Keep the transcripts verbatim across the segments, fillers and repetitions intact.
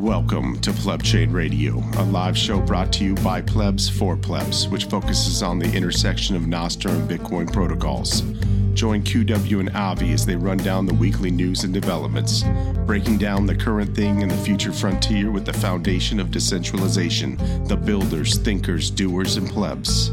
Welcome to Pleb Chain Radio, a live show brought to you by plebs for plebs, which focuses on the intersection of Nostr and Bitcoin protocols. Join Q W and Avi as they run down the weekly news and developments, breaking down the current thing and the future frontier with the foundation of decentralization, the builders, thinkers, doers, and plebs.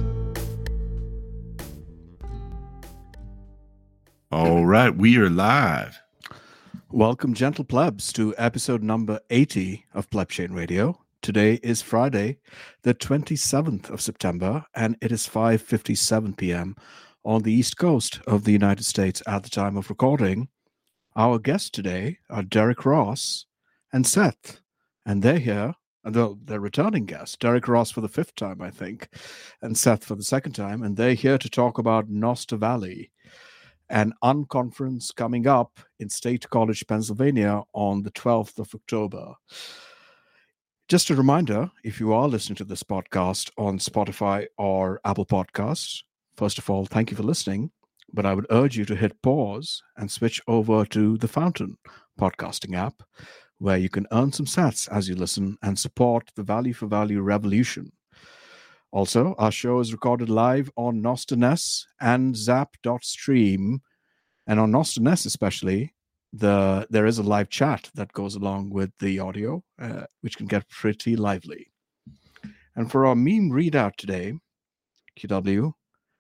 All right, we are live. Welcome, gentle plebs, to episode number eighty of Pleb Chain Radio. Today is Friday, the twenty-seventh of September, and it is five fifty-seven p.m. on the East Coast of the United States at the time of recording. Our guests today are Derek Ross and Seth, and they're here, and they're, they're returning guests. Derek Ross for the fifth time, I think, and Seth for the second time, and they're here to talk about Nostr Valley, an unconference coming up in State College, Pennsylvania on the twelfth of October. Just a reminder, if you are listening to this podcast on Spotify or Apple Podcasts, first of all, thank you for listening, but I would urge you to hit pause and switch over to the Fountain podcasting app, where you can earn some sats as you listen and support the Value for Value revolution. Also, our show is recorded live on Nostr.Ness and Zap dot stream. And on Nostr.Ness especially, the there is a live chat that goes along with the audio, uh, which can get pretty lively. And for our meme readout today, Q W,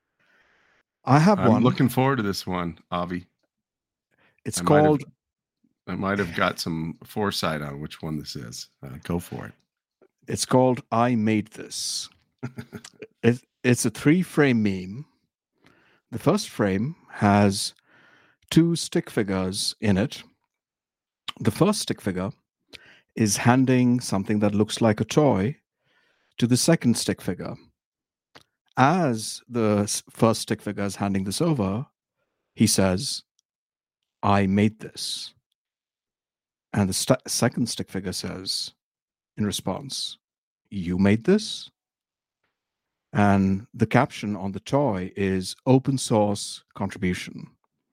I have I'm one. I'm looking forward to this one, Avi. It's I called... Might have, I might have got some foresight on which one this is. Uh, go for it. It's called I Made This. it, it's a three-frame meme. The first frame has two stick figures in it. The first stick figure is handing something that looks like a toy to the second stick figure. As the first stick figure is handing this over, he says, "I made this." And the st- second stick figure says, in response, "You made this?" And the caption on the toy is open source contribution.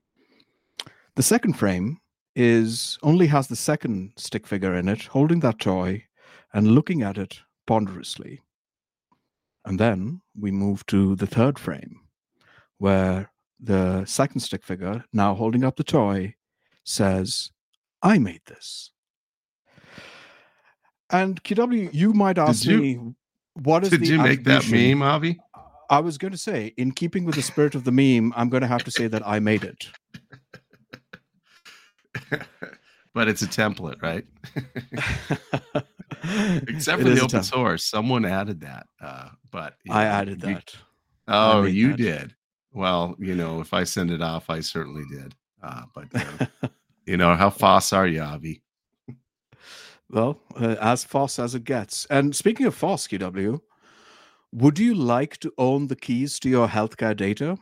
The second frame is only has the second stick figure in it, holding that toy and looking at it ponderously. And then we move to the third frame, where the second stick figure, now holding up the toy, says, "I made this." And Q W, you might ask Did you- me, what is Did the you make that attribution? meme, Avi? I was going to say, in keeping with the spirit of the meme, I'm going to have to say that I made it. But it's a template, right? Except It for is the a open template. source. Someone added that. Uh, but you I know, added you- that. Oh, made you that. did. Well, you know, if I send it off, I certainly did. Uh, but, uh, you know, how fast are you, Avi? Well, uh, as fast as it gets. And speaking of fast, Q W, would you like to own the keys to your healthcare data?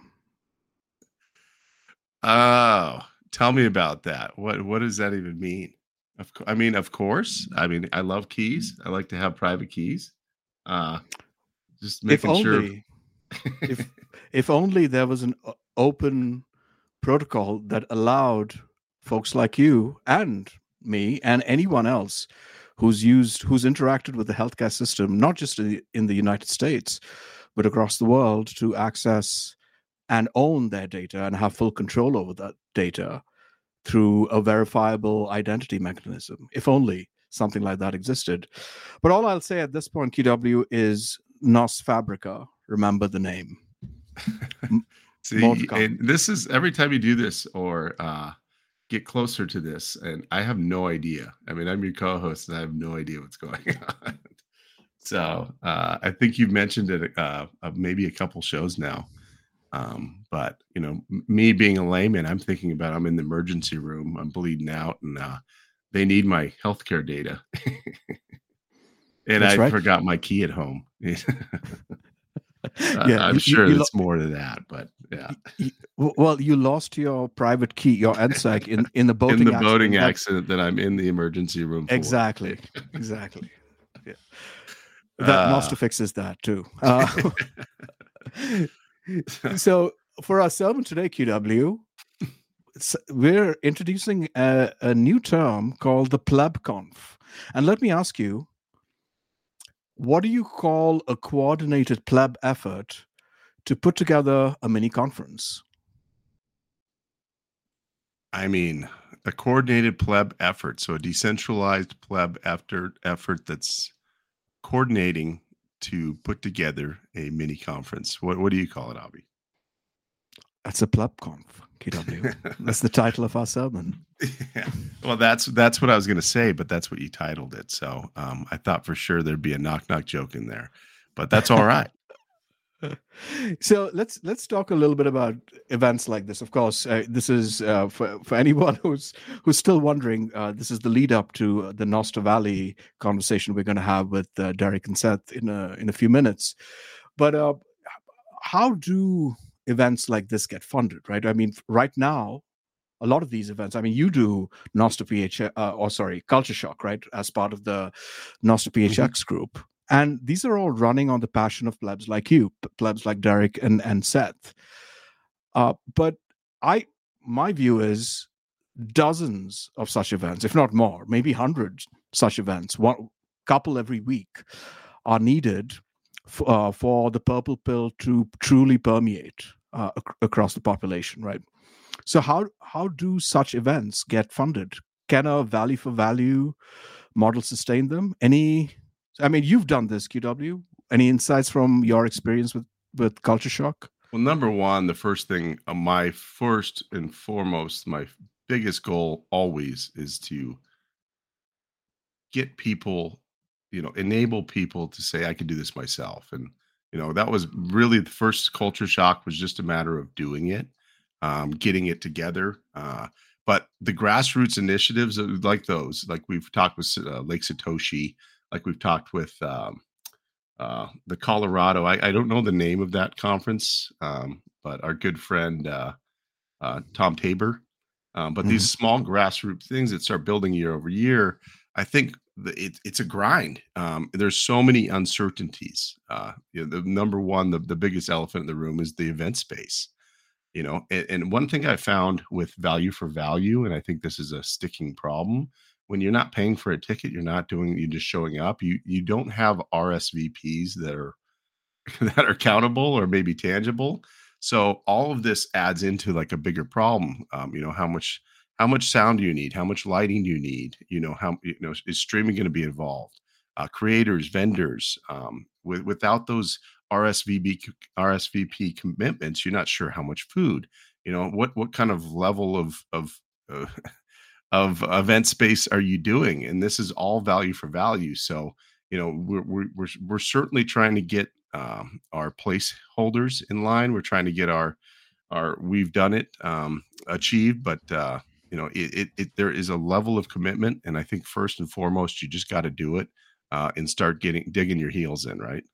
Oh, tell me about that. What what does that even mean? Of co- I mean, of course. I mean, I love keys. I like to have private keys. Uh, just If making sure. only, if if only there was an o- open protocol that allowed folks like you and me and anyone else who's used, who's interacted with the healthcare system, not just in the, in the United States, but across the world, to access and own their data and have full control over that data through a verifiable identity mechanism. If only something like that existed. But all I'll say at this point, Q W, is Nos Fabrica. Remember the name. See, More to come. and this is every time you do this or uh, get closer to this, and I have no idea. I mean, I'm your co-host, and I have no idea what's going on. So uh, I think you've mentioned it uh, uh, maybe a couple shows now. Um, but you know, m- me being a layman, I'm thinking about I'm in the emergency room, I'm bleeding out, and uh, they need my healthcare data, and That's I right. forgot my key at home. Uh, Yeah, I'm you- sure you it's lo- more to that, but yeah, Y- w- Well, you lost your private key, your N S E C, in, in the boating in the accident. boating That- accident that I'm in the emergency room for. Exactly. Exactly. Yeah. That Uh, Nostr fixes that too. Uh, so for our sermon today, Q W, it's- we're introducing a, a new term called the PlebConf. And let me ask you, what do you call a coordinated pleb effort to put together a mini conference? I mean, a coordinated pleb effort. So a decentralized pleb after effort that's coordinating to put together a mini conference. What what do you call it, Abby? That's a plebconf, K W. That's the title of our sermon. Yeah. Well, that's that's what I was going to say, but that's what you titled it. So um, I thought for sure there'd be a knock knock joke in there, but that's all right. So let's let's talk a little bit about events like this. Of course, uh, this is uh, for for anyone who's who's still wondering. Uh, this is the lead up to the Noster Valley conversation we're going to have with uh, Derek and Seth in a in a few minutes. But uh, how do events like this get funded? Right? I mean, right now, a lot of these events. I mean, you do Noster P H, uh, or sorry, Culture Shock, right, as part of the Noster P H X mm-hmm. group. And these are all running on the passion of plebs like you, plebs like Derek and, and Seth. Uh, but I, my view is dozens of such events, if not more, maybe hundreds such events, one couple every week, are needed f- uh, for the purple pill to truly permeate uh, ac- across the population, right? So how how do such events get funded? Can a value for value model sustain them? Any I mean, you've done this, Q W. Any insights from your experience with, with Culture Shock? Well, number one, the first thing, uh, my first and foremost, my biggest goal always is to get people, you know, enable people to say, I can do this myself. And, you know, that was really the first Culture Shock was just a matter of doing it, um, getting it together. Uh, but the grassroots initiatives like those, like we've talked with uh, Lake Satoshi, like we've talked with um, uh, the Colorado, I, I don't know the name of that conference, um, but our good friend uh, uh, Tom Tabor. Um, but mm-hmm. these small grassroots things that start building year over year, I think the, it, it's a grind. Um, there's so many uncertainties. Uh, you know, the number one, the, the biggest elephant in the room is the event space. You know, and, and one thing I found with value for value, and I think this is a sticking problem. When you're not paying for a ticket, you're not doing, you're just showing up. You you don't have R S V Ps that are that are countable or maybe tangible. So all of this adds into like a bigger problem. Um, you know, how much how much sound do you need? How much lighting do you need? You know, how you know is streaming going to be involved? Uh, creators, vendors. Um, with without those R S V P R S V P commitments, you're not sure how much food. You know, what what kind of level of of uh, of event space are you doing? And this is all value for value. So, you know, we're we're we're, we're certainly trying to get um, our placeholders in line. We're trying to get our our we've done it um, achieved, but uh, you know, it, it it there is a level of commitment, and I think first and foremost, you just got to do it uh, and start getting digging your heels in, right?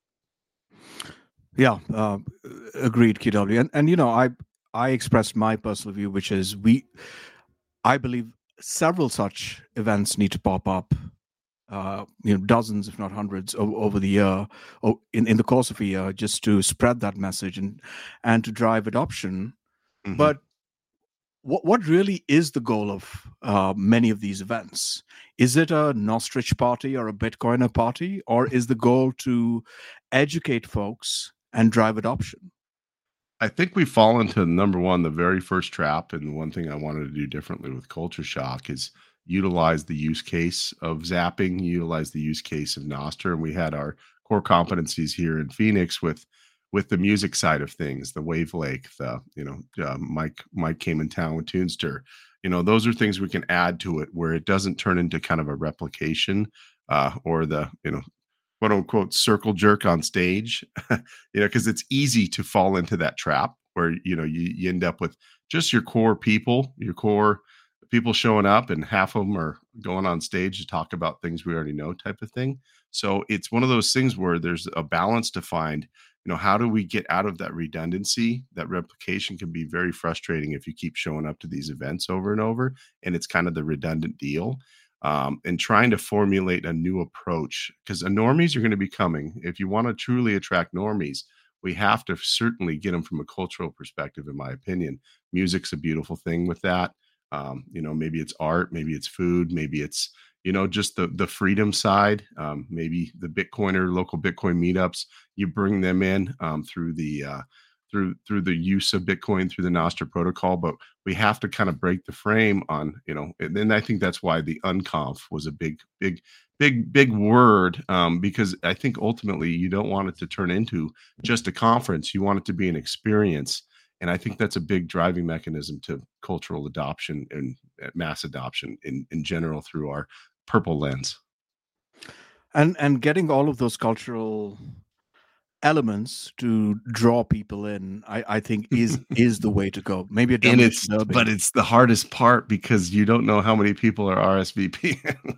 Yeah, uh, agreed, K W. And and you know, I I expressed my personal view, which is we, I believe several such events need to pop up, uh, you know, dozens, if not hundreds, o- over the year, or in, in the course of a year, just to spread that message and and to drive adoption. Mm-hmm. But what what really is the goal of uh, many of these events? Is it a Nostrich party or a Bitcoiner party, or is the goal to educate folks and drive adoption? I think we fall into number one, the very first trap. And one thing I wanted to do differently with Culture Shock is utilize the use case of zapping, utilize the use case of Nostr. And we had our core competencies here in Phoenix with with the music side of things, the Wave Lake, the, you know, uh, Mike, Mike came in town with Tunester. You know, those are things we can add to it where it doesn't turn into kind of a replication uh, or the, you know, quote unquote circle jerk on stage, you know, because it's easy to fall into that trap where, you know, you, you end up with just your core people, your core people showing up and half of them are going on stage to talk about things we already know type of thing. So it's one of those things where there's a balance to find, you know, how do we get out of that redundancy? That replication can be very frustrating if you keep showing up to these events over and over, and it's kind of the redundant deal. Um, and trying to formulate a new approach, because normies are going to be coming. If you want to truly attract normies, we have to certainly get them from a cultural perspective, in my opinion. Music's a beautiful thing with that. Um, you know, maybe it's art, maybe it's food, maybe it's, you know, just the the freedom side, um, maybe the Bitcoiner local Bitcoin meetups, you bring them in um, through the uh, through through the use of Bitcoin through the Nostr protocol, but we have to kind of break the frame on, you know, and then I think that's why the unconf was a big, big, big, big word, um, because I think ultimately you don't want it to turn into just a conference. You want it to be an experience. And I think that's a big driving mechanism to cultural adoption and uh, mass adoption in, in general through our purple lens. And and getting all of those cultural elements to draw people in, I, I think is is the way to go. Maybe a And demolition it's derby. but it's the hardest part because you don't know how many people are R S V P.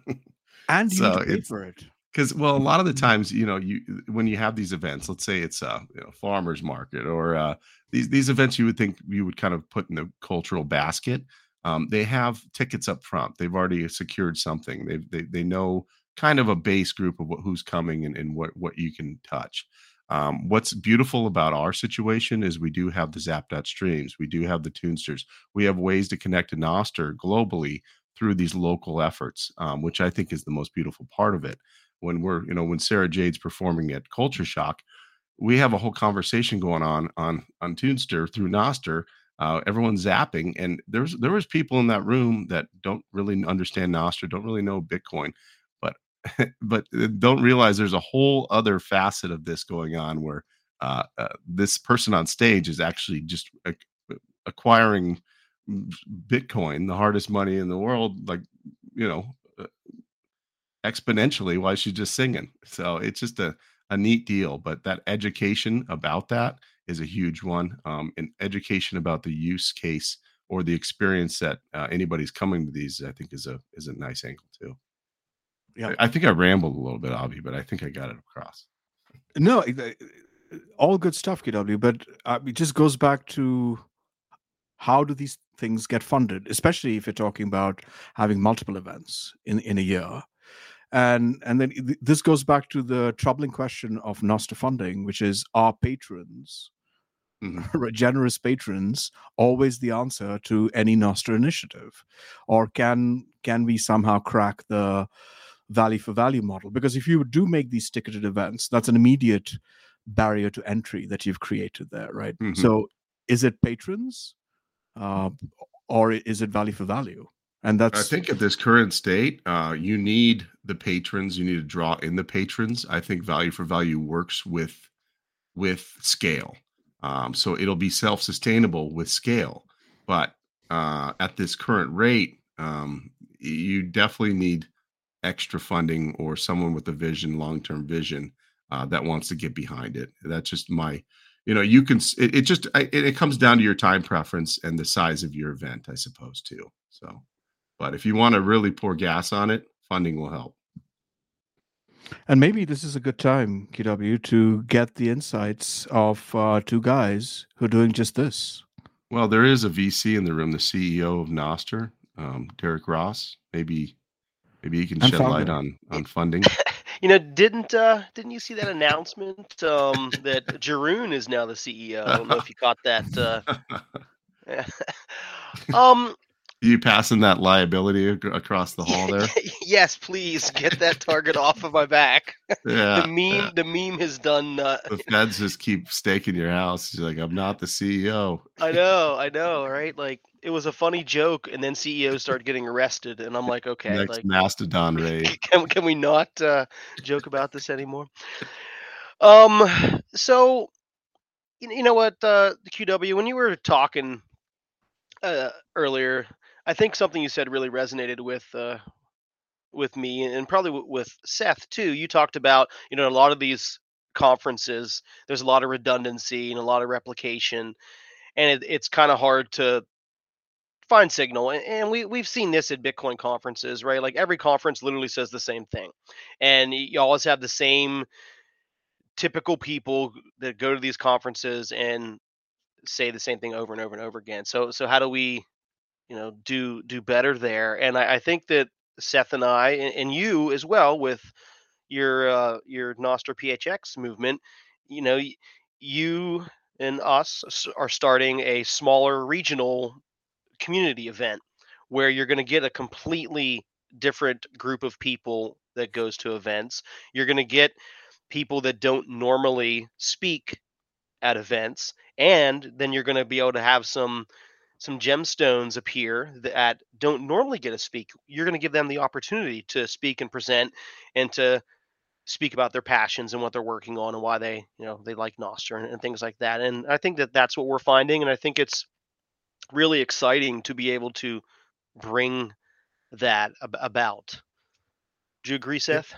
And you need So to pay it's for it. because, well, a lot of the times, you know, you when you have these events, let's say it's a, you know, farmers market or uh, these these events you would think you would kind of put in the cultural basket. Um, they have tickets up front. They've already secured something. They they they know kind of a base group of what, who's coming and, and what what you can touch. Um, what's beautiful about our situation is we do have the Zap streams, we do have the Tunesters, we have ways to connect to Nostr globally through these local efforts, um, which I think is the most beautiful part of it. When we're, you know, when Sarah Jade's performing at Culture Shock, we have a whole conversation going on on on Tunester through Nostr. Uh, everyone's zapping, and there's there was people in that room that don't really understand Nostr, don't really know Bitcoin, but but uh, don't realize there's a whole other facet of this going on where uh, uh, this person on stage is actually just ac- acquiring Bitcoin, the hardest money in the world, like, you know, uh, exponentially while she's just singing. So it's just a, a neat deal. But that education about that is a huge one. Um, and education about the use case or the experience that uh, anybody's coming to these, I think, is a is a nice angle too. Yeah. I, I think I rambled a little bit, Avi, but I think I got it across. No, it- it- all good stuff, K W. But uh, it just goes back to how do these things get funded, especially if you're talking about having multiple events in in a year. And and then th- this goes back to the troubling question of Nostr funding, which is, are patrons, Mhm. generous patrons, always the answer to any Nostr initiative, or can can we somehow crack the value for value model? Because if you do make these ticketed events, that's an immediate barrier to entry that you've created there, right? Mhm. So is it patrons, uh, or is it value for value? And I that's think at this current state, uh, you need the patrons. You need to draw in the patrons. I think value for value works with with scale. Um, so it'll be self-sustainable with scale. But uh, at this current rate, um, you definitely need extra funding or someone with a vision, long-term vision uh, that wants to get behind it. That's just my, you know, you can. It, it just it, it comes down to your time preference and the size of your event, I suppose, too. So, but if you want to really pour gas on it, funding will help. And maybe this is a good time, K W, to get the insights of uh, two guys who are doing just this. Well, there is a V C in the room, the C E O of Nostr, um, Derek Ross. Maybe maybe he can And shed light founder. on on funding. You know, didn't uh didn't you see that announcement um that Jeroen is now the C E O? I don't know if you caught that. Uh, um, You passing that liability ac- across the hall there? yes, please get that target off of my back. Yeah, the meme, yeah. the meme has done. Uh, The feds just keep staking your house. You're like, I'm not the C E O. I know, I know, right? Like it was a funny joke, and then C E Os start getting arrested, and I'm like, okay, Next like Mastodon raid. can can we not uh, joke about this anymore? Um, so you you know what, uh, Q W, when you were talking uh, earlier, I think something you said really resonated with uh, with me, and probably w- with Seth too. You talked about, you know, a lot of these conferences. There's a lot of redundancy and a lot of replication, and it, it's kind of hard to find signal. And, and we we've seen this at Bitcoin conferences, right? Like every conference literally says the same thing, and you always have the same typical people that go to these conferences and say the same thing over and over and over again. So so how do we, you know, do do better there? And I, I think that Seth and I and, and you as well with your uh, your Nostr P H X movement, you know, y- you and us s- are starting a smaller regional community event where you're going to get a completely different group of people that goes to events. You're going to get people that don't normally speak at events, and then you're going to be able to have some some gemstones appear that don't normally get to speak. You're going to give them the opportunity to speak and present and to speak about their passions and what they're working on and why they, you know, they like Nostr and, and things like that. And I think that that's what we're finding. And I think it's really exciting to be able to bring that ab- about. Do you agree, Seth?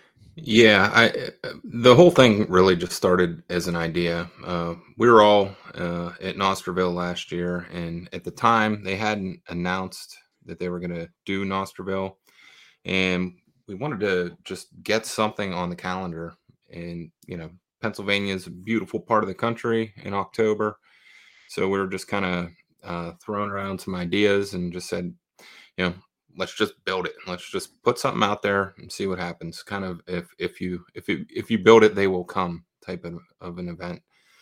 Yeah, I the whole thing really just started as an idea. Uh, we were all uh, at Nostrville last year, and at the time they hadn't announced that they were going to do Nostrville, and we wanted to just get something on the calendar. And you know, Pennsylvania is a beautiful part of the country in October, so we were just kind of uh, throwing around some ideas and just said, you know, let's just build it. Let's just put something out there and see what happens. Kind of if if you if you if you build it, they will come type of, of an event.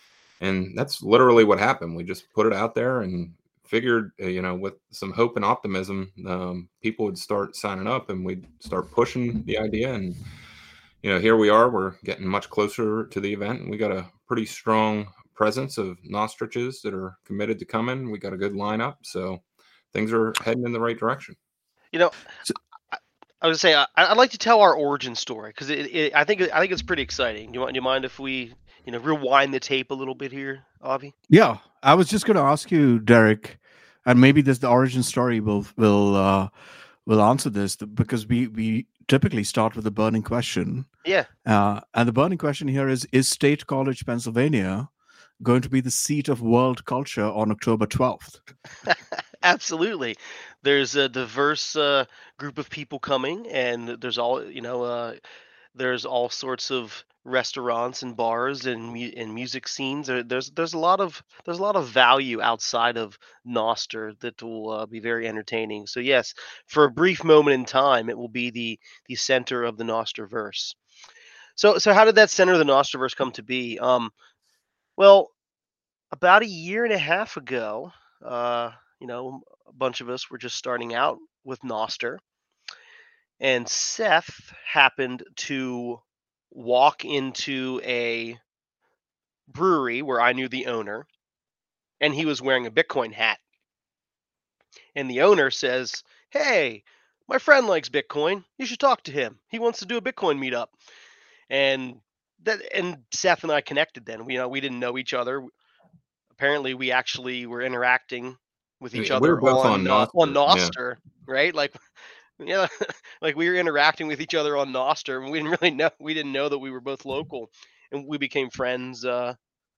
And that's literally what happened. We just put it out there and figured, uh, you know, with some hope and optimism, um, people would start signing up and we'd start pushing the idea. And you know, here we are. We're getting much closer to the event, and we got a pretty strong presence of Nostriches that are committed to coming. We got a good lineup, so things are heading in the right direction. You know, So- I, I was say I, I'd like to tell our origin story because it, it, I think I think it's pretty exciting. Do you, want, do you mind if we, you know, rewind the tape a little bit here, Avi? Yeah, I was just going to ask you, Derek, and maybe this the origin story will will uh, will answer this because we we typically start with the burning question. Yeah. Uh, and the burning question here is: Is State College, Pennsylvania, going to be the seat of world culture on October twelfth? Absolutely. There's a diverse uh, group of people coming, and there's all you know. Uh, there's all sorts of restaurants and bars and mu- and music scenes. There, there's there's a lot of there's a lot of value outside of Nostr that will uh, be very entertaining. So yes, for a brief moment in time, it will be the the center of the Nostrverse. So so how did that center of the Nostrverse come to be? Um, well, about a year and a half ago, uh, you know, a bunch of us were just starting out with Nostr, and Seth happened to walk into a brewery where I knew the owner, and he was wearing a Bitcoin hat. And the owner says, "Hey, my friend likes Bitcoin. You should talk to him. He wants to do a Bitcoin meetup." And that and Seth and I connected then. We, you know, we didn't know each other. Apparently we actually were interacting with each We other were both on on uh, on Nostr, yeah. Nostr, right? Like, yeah, like we were interacting with each other on Nostr, and we didn't really know we didn't know that we were both local, and we became friends uh,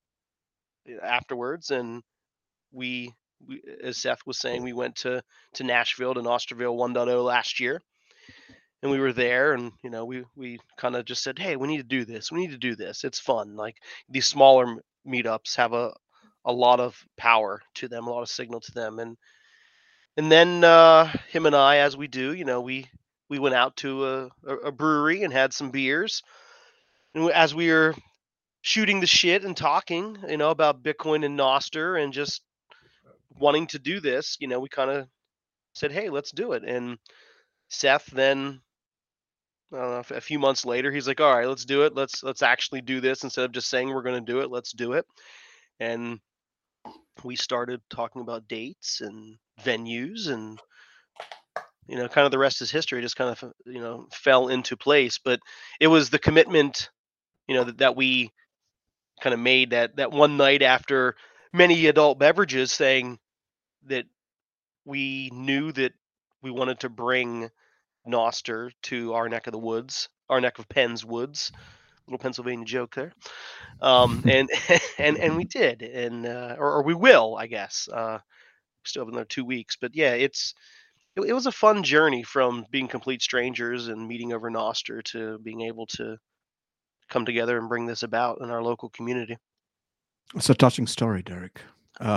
afterwards. And we, we, as Seth was saying, we went to to Nashville to Nostrville one point oh last year, and we were there, and you know, we we kind of just said, hey, we need to do this. We need to do this. It's fun. Like these smaller m- meetups have a a lot of power to them, a lot of signal to them, and and then uh, him and I, as we do, you know, we we went out to a, a, a brewery and had some beers, and as we were shooting the shit and talking, you know, about Bitcoin and Nostr and just wanting to do this, you know, we kind of said, hey, let's do it. And Seth then, I don't know, a few months later, he's like, all right, let's do it. Let's let's actually do this instead of just saying we're going to do it. Let's do it. And we started talking about dates and venues, and you know, kind of the rest is history. It just kind of, you know, fell into place. But it was the commitment, you know, that, that we kind of made that that one night after many adult beverages, saying that we knew that we wanted to bring Nostr to our neck of the woods, our neck of Penn's woods. Little Pennsylvania joke there. Um, and and and we did, and uh, or, or we will, I guess. Uh, still have another two weeks, but yeah, it's it, it was a fun journey from being complete strangers and meeting over Nostr to being able to come together and bring this about in our local community. It's a touching story, Derek. Uh,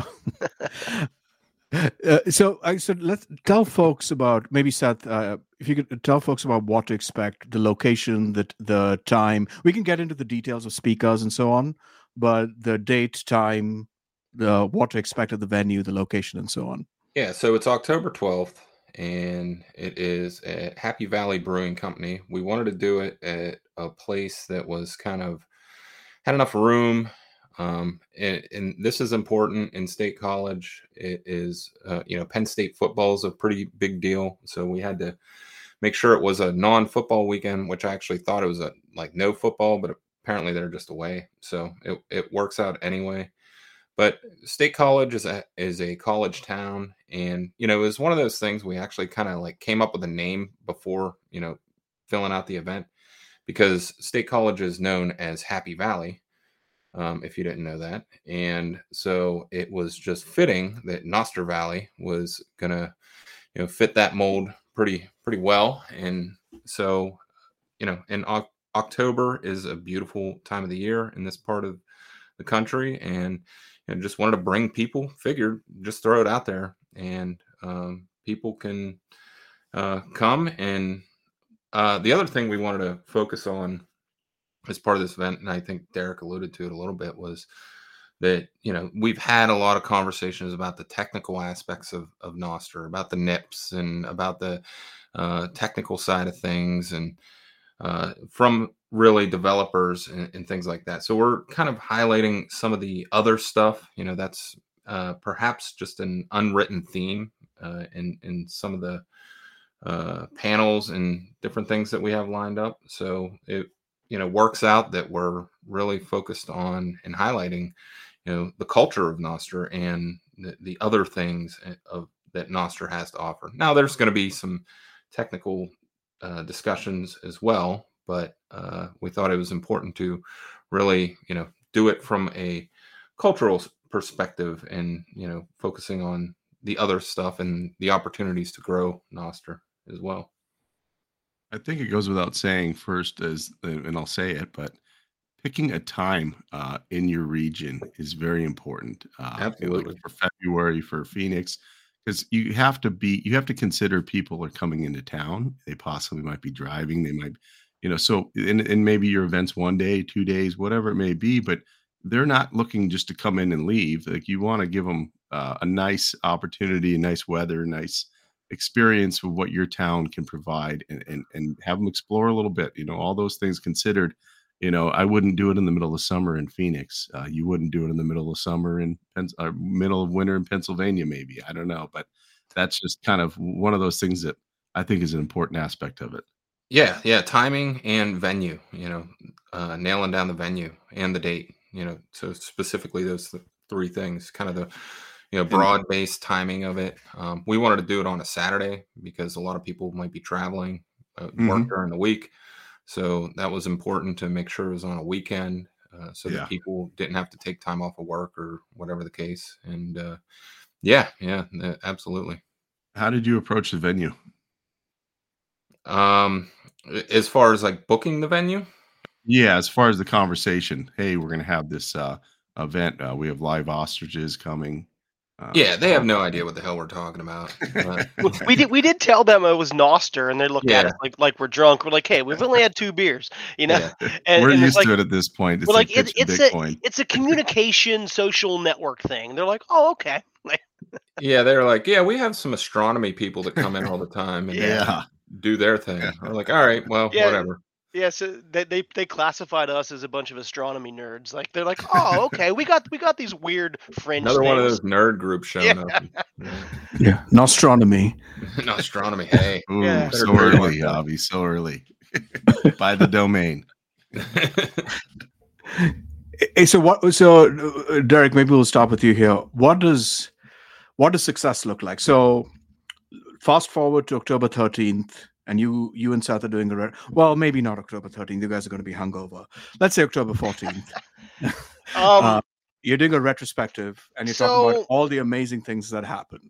uh, so I said, let's tell folks about maybe Seth, uh, if you could tell folks about what to expect, the location, the the time. We can get into the details of speakers and so on, but the date, time, the what to expect at the venue, the location, and so on. Yeah, so it's October twelfth, and it is at Happy Valley Brewing Company. We wanted to do it at a place that was kind of had enough room. Um, and, and this is important in State College. It is, uh, you know, Penn State football is a pretty big deal. So we had to make sure it was a non-football weekend, which I actually thought it was a like no football, but apparently they're just away. So it, it works out anyway. But State College is a is a college town, and you know it was one of those things we actually kind of like came up with a name before you know filling out the event, because State College is known as Happy Valley, um, if you didn't know that, and so it was just fitting that Noster Valley was gonna you know fit that mold pretty pretty well, and so you know in o- October is a beautiful time of the year in this part of the country, and and just wanted to bring people, figured just throw it out there, and um, people can uh, come. And uh, the other thing we wanted to focus on as part of this event, and I think Derek alluded to it a little bit, was that, you know, we've had a lot of conversations about the technical aspects of, of Noster, about the N I P S and about the uh, technical side of things, and uh, from really developers and, and things like that. So we're kind of highlighting some of the other stuff, you know, that's uh, perhaps just an unwritten theme uh, in, in some of the uh, panels and different things that we have lined up. So it, you know, works out that we're really focused on and highlighting, you know, the culture of Noster and the, the other things of that Noster has to offer. Now there's going to be some technical uh, discussions as well, but uh, we thought it was important to really, you know, do it from a cultural perspective, and you know, focusing on the other stuff and the opportunities to grow Noster as well. I think it goes without saying first, as and I'll say it, but picking a time uh, in your region is very important. Uh, Absolutely. Like for February for Phoenix, because you have to be, you have to consider people are coming into town. They possibly might be driving. They might, you know, so and, and maybe your event's one day, two days, whatever it may be, but they're not looking just to come in and leave. Like you want to give them uh, a nice opportunity, nice weather, nice experience of what your town can provide, and, and and have them explore a little bit, you know, all those things considered. You know, I wouldn't do it in the middle of summer in Phoenix. Uh, you wouldn't do it in the middle of summer in Pens- or middle of winter in Pennsylvania, maybe. I don't know, but that's just kind of one of those things that I think is an important aspect of it. Yeah, yeah, timing and venue, you know, uh, nailing down the venue and the date, you know, so specifically those th- three things, kind of the, you know, broad-based timing of it. Um, we wanted to do it on a Saturday because a lot of people might be traveling, uh, work Mhm. during the week. So that was important to make sure it was on a weekend, uh, so Yeah. that people didn't have to take time off of work or whatever the case. And uh, yeah, yeah, uh, absolutely. How did you approach the venue? Um, a- as far as like booking the venue, Yeah, as far as the conversation, hey, we're going to have this uh, event. Uh, we have live ostriches coming. Uh, yeah, they how- have no idea what the hell we're talking about. But We did we did tell them it was Noster, and they looked at Yeah. us like like we're drunk. We're like, hey, we've only had two beers, you know. Yeah. And, we're and it's used like to it at this point. It's we're like, like it, pitching it's Bitcoin. a it's a communication social network thing. They're like, oh, okay. Like, yeah, they're like, yeah, we have some astronomy people that come in all the time and Yeah. Yeah. do their thing. We're like, all right, well, Yeah. whatever. yeah, so they, they they classified us as a bunch of astronomy nerds. Like they're like, oh, okay, we got we got these weird fringe Another one of things. those nerd groups showing Yeah. up. Yeah. Yeah, Nostronomy. No, astronomy. Hey. Ooh, Yeah. so Better early, trademark that. Avi, so early. Buy the domain. Hey, so what? So uh, Derek, maybe we'll start with you here. What does what does success look like? So fast forward to October thirteenth, and you you and Seth are doing a re- well, maybe not October thirteenth. You guys are going to be hungover. Let's say October fourteenth. Um, Uh, you're doing a retrospective, and you're talking about So- all the amazing things that happened.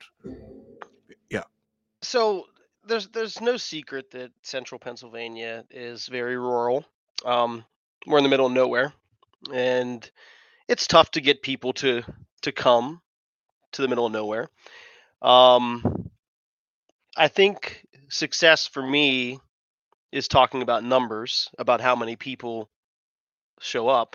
so there's there's no secret that central Pennsylvania is very rural. Um, we're in the middle of nowhere, and it's tough to get people to to come to the middle of nowhere. Um, I think success for me is talking about numbers, about how many people show up.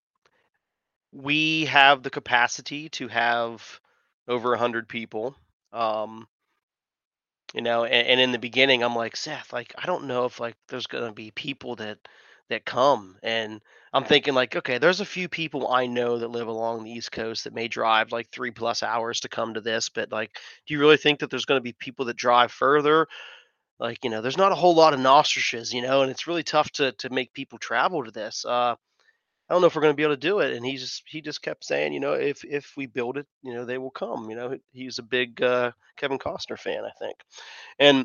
We have the capacity to have over one hundred people. Um, You know, and, and in the beginning, I'm like, Seth, like, I don't know if like there's gonna be people that that come, and I'm thinking like, okay, there's a few people I know that live along the East Coast that may drive like three plus hours to come to this, but like, do you really think that there's gonna be people that drive further? Like, you know, there's not a whole lot of Nostriches, you know, and it's really tough to to make people travel to this. Uh, I don't know if we're going to be able to do it. And he just he just kept saying, you know, if if we build it, you know, they will come. You know, he's a big uh, Kevin Costner fan, I think. And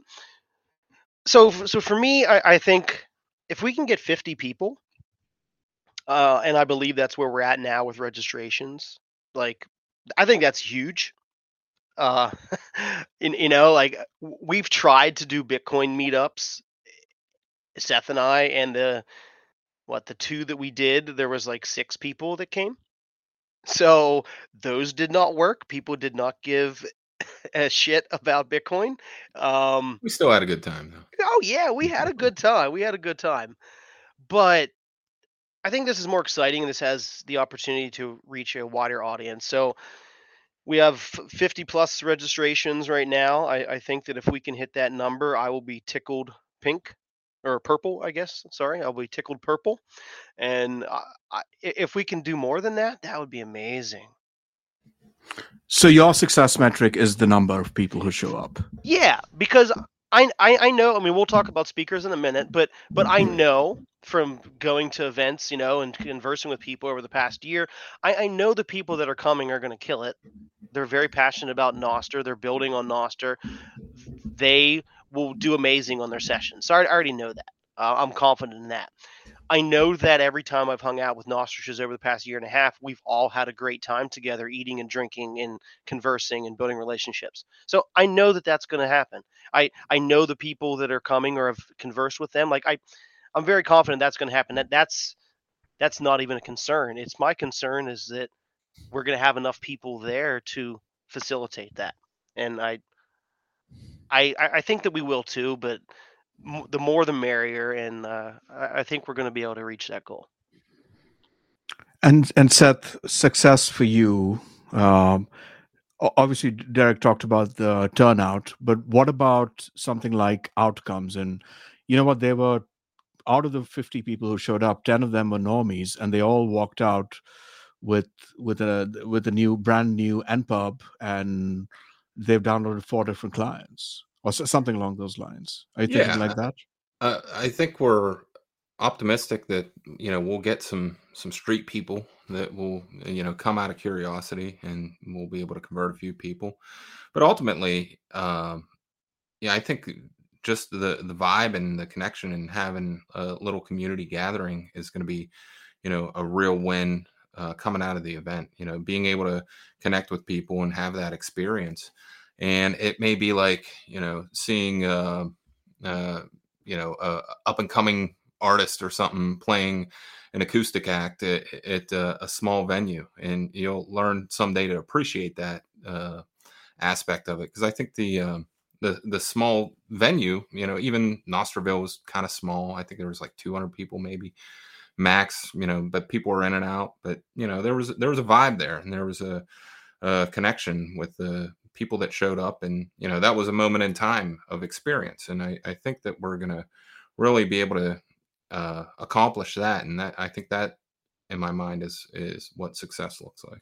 so so for me, I, I think if we can get fifty people, uh, and I believe that's where we're at now with registrations, like I think that's huge. Uh, in, you know, like we've tried to do Bitcoin meetups, Seth and I, and the what the two that we did, there was like six people that came. So those did not work. People did not give a shit about Bitcoin. Um, We still had a good time though. oh yeah, we had a good time. We had a good time. But I think this is more exciting, and this has the opportunity to reach a wider audience. So we have fifty plus registrations right now. I, I think that if we can hit that number, I will be tickled pink or purple, I guess. Sorry, I'll be tickled purple. And I, I, if we can do more than that, that would be amazing. So your success metric is the number of people who show up. Yeah, because I, I I know. I mean, we'll talk about speakers in a minute, but but I know from going to events, you know, and conversing with people over the past year, I, I know the people that are coming are going to kill it. They're very passionate about Nostr. They're building on Nostr. They will do amazing on their sessions. So I already know that. Uh, I'm confident in that. I know that every time I've hung out with Nostriches over the past year and a half, we've all had a great time together, eating and drinking and conversing and building relationships. So I know that that's going to happen. I, I know the people that are coming or have conversed with them. Like I, I'm very confident that's going to happen. That that's that's not even a concern. It's my concern is that we're going to have enough people there to facilitate that, and I, I, I think that we will too. But the more the merrier, and uh, I think we're going to be able to reach that goal. And and Seth, success for you. Um, obviously, Derek talked about the turnout, but what about something like outcomes? And you know what? There were out of the fifty people who showed up, ten of them were normies, and they all walked out with with a with a new brand new N P U B, and they've downloaded four different clients. Or something along those lines. Are you Yeah, thinking like that? Uh, I think we're optimistic that you know we'll get some some street people that will you know come out of curiosity, and we'll be able to convert a few people. But ultimately, um, yeah, I think just the the vibe and the connection and having a little community gathering is going to be you know a real win uh, coming out of the event. You know, being able to connect with people and have that experience. And it may be like, you know, seeing, uh, uh, you know, a up and coming artist or something playing an acoustic act at, at uh, a small venue, and you'll learn someday to appreciate that uh, aspect of it. Because I think the um, the the small venue, you know, even Nostrville was kind of small. I think there was like two hundred people maybe max, you know, but people were in and out. But you know, there was there was a vibe there, and there was a, a connection with the people that showed up, and you know that was a moment in time of experience, and I, I think that we're gonna really be able to uh, accomplish that, and that I think that in my mind is is what success looks like.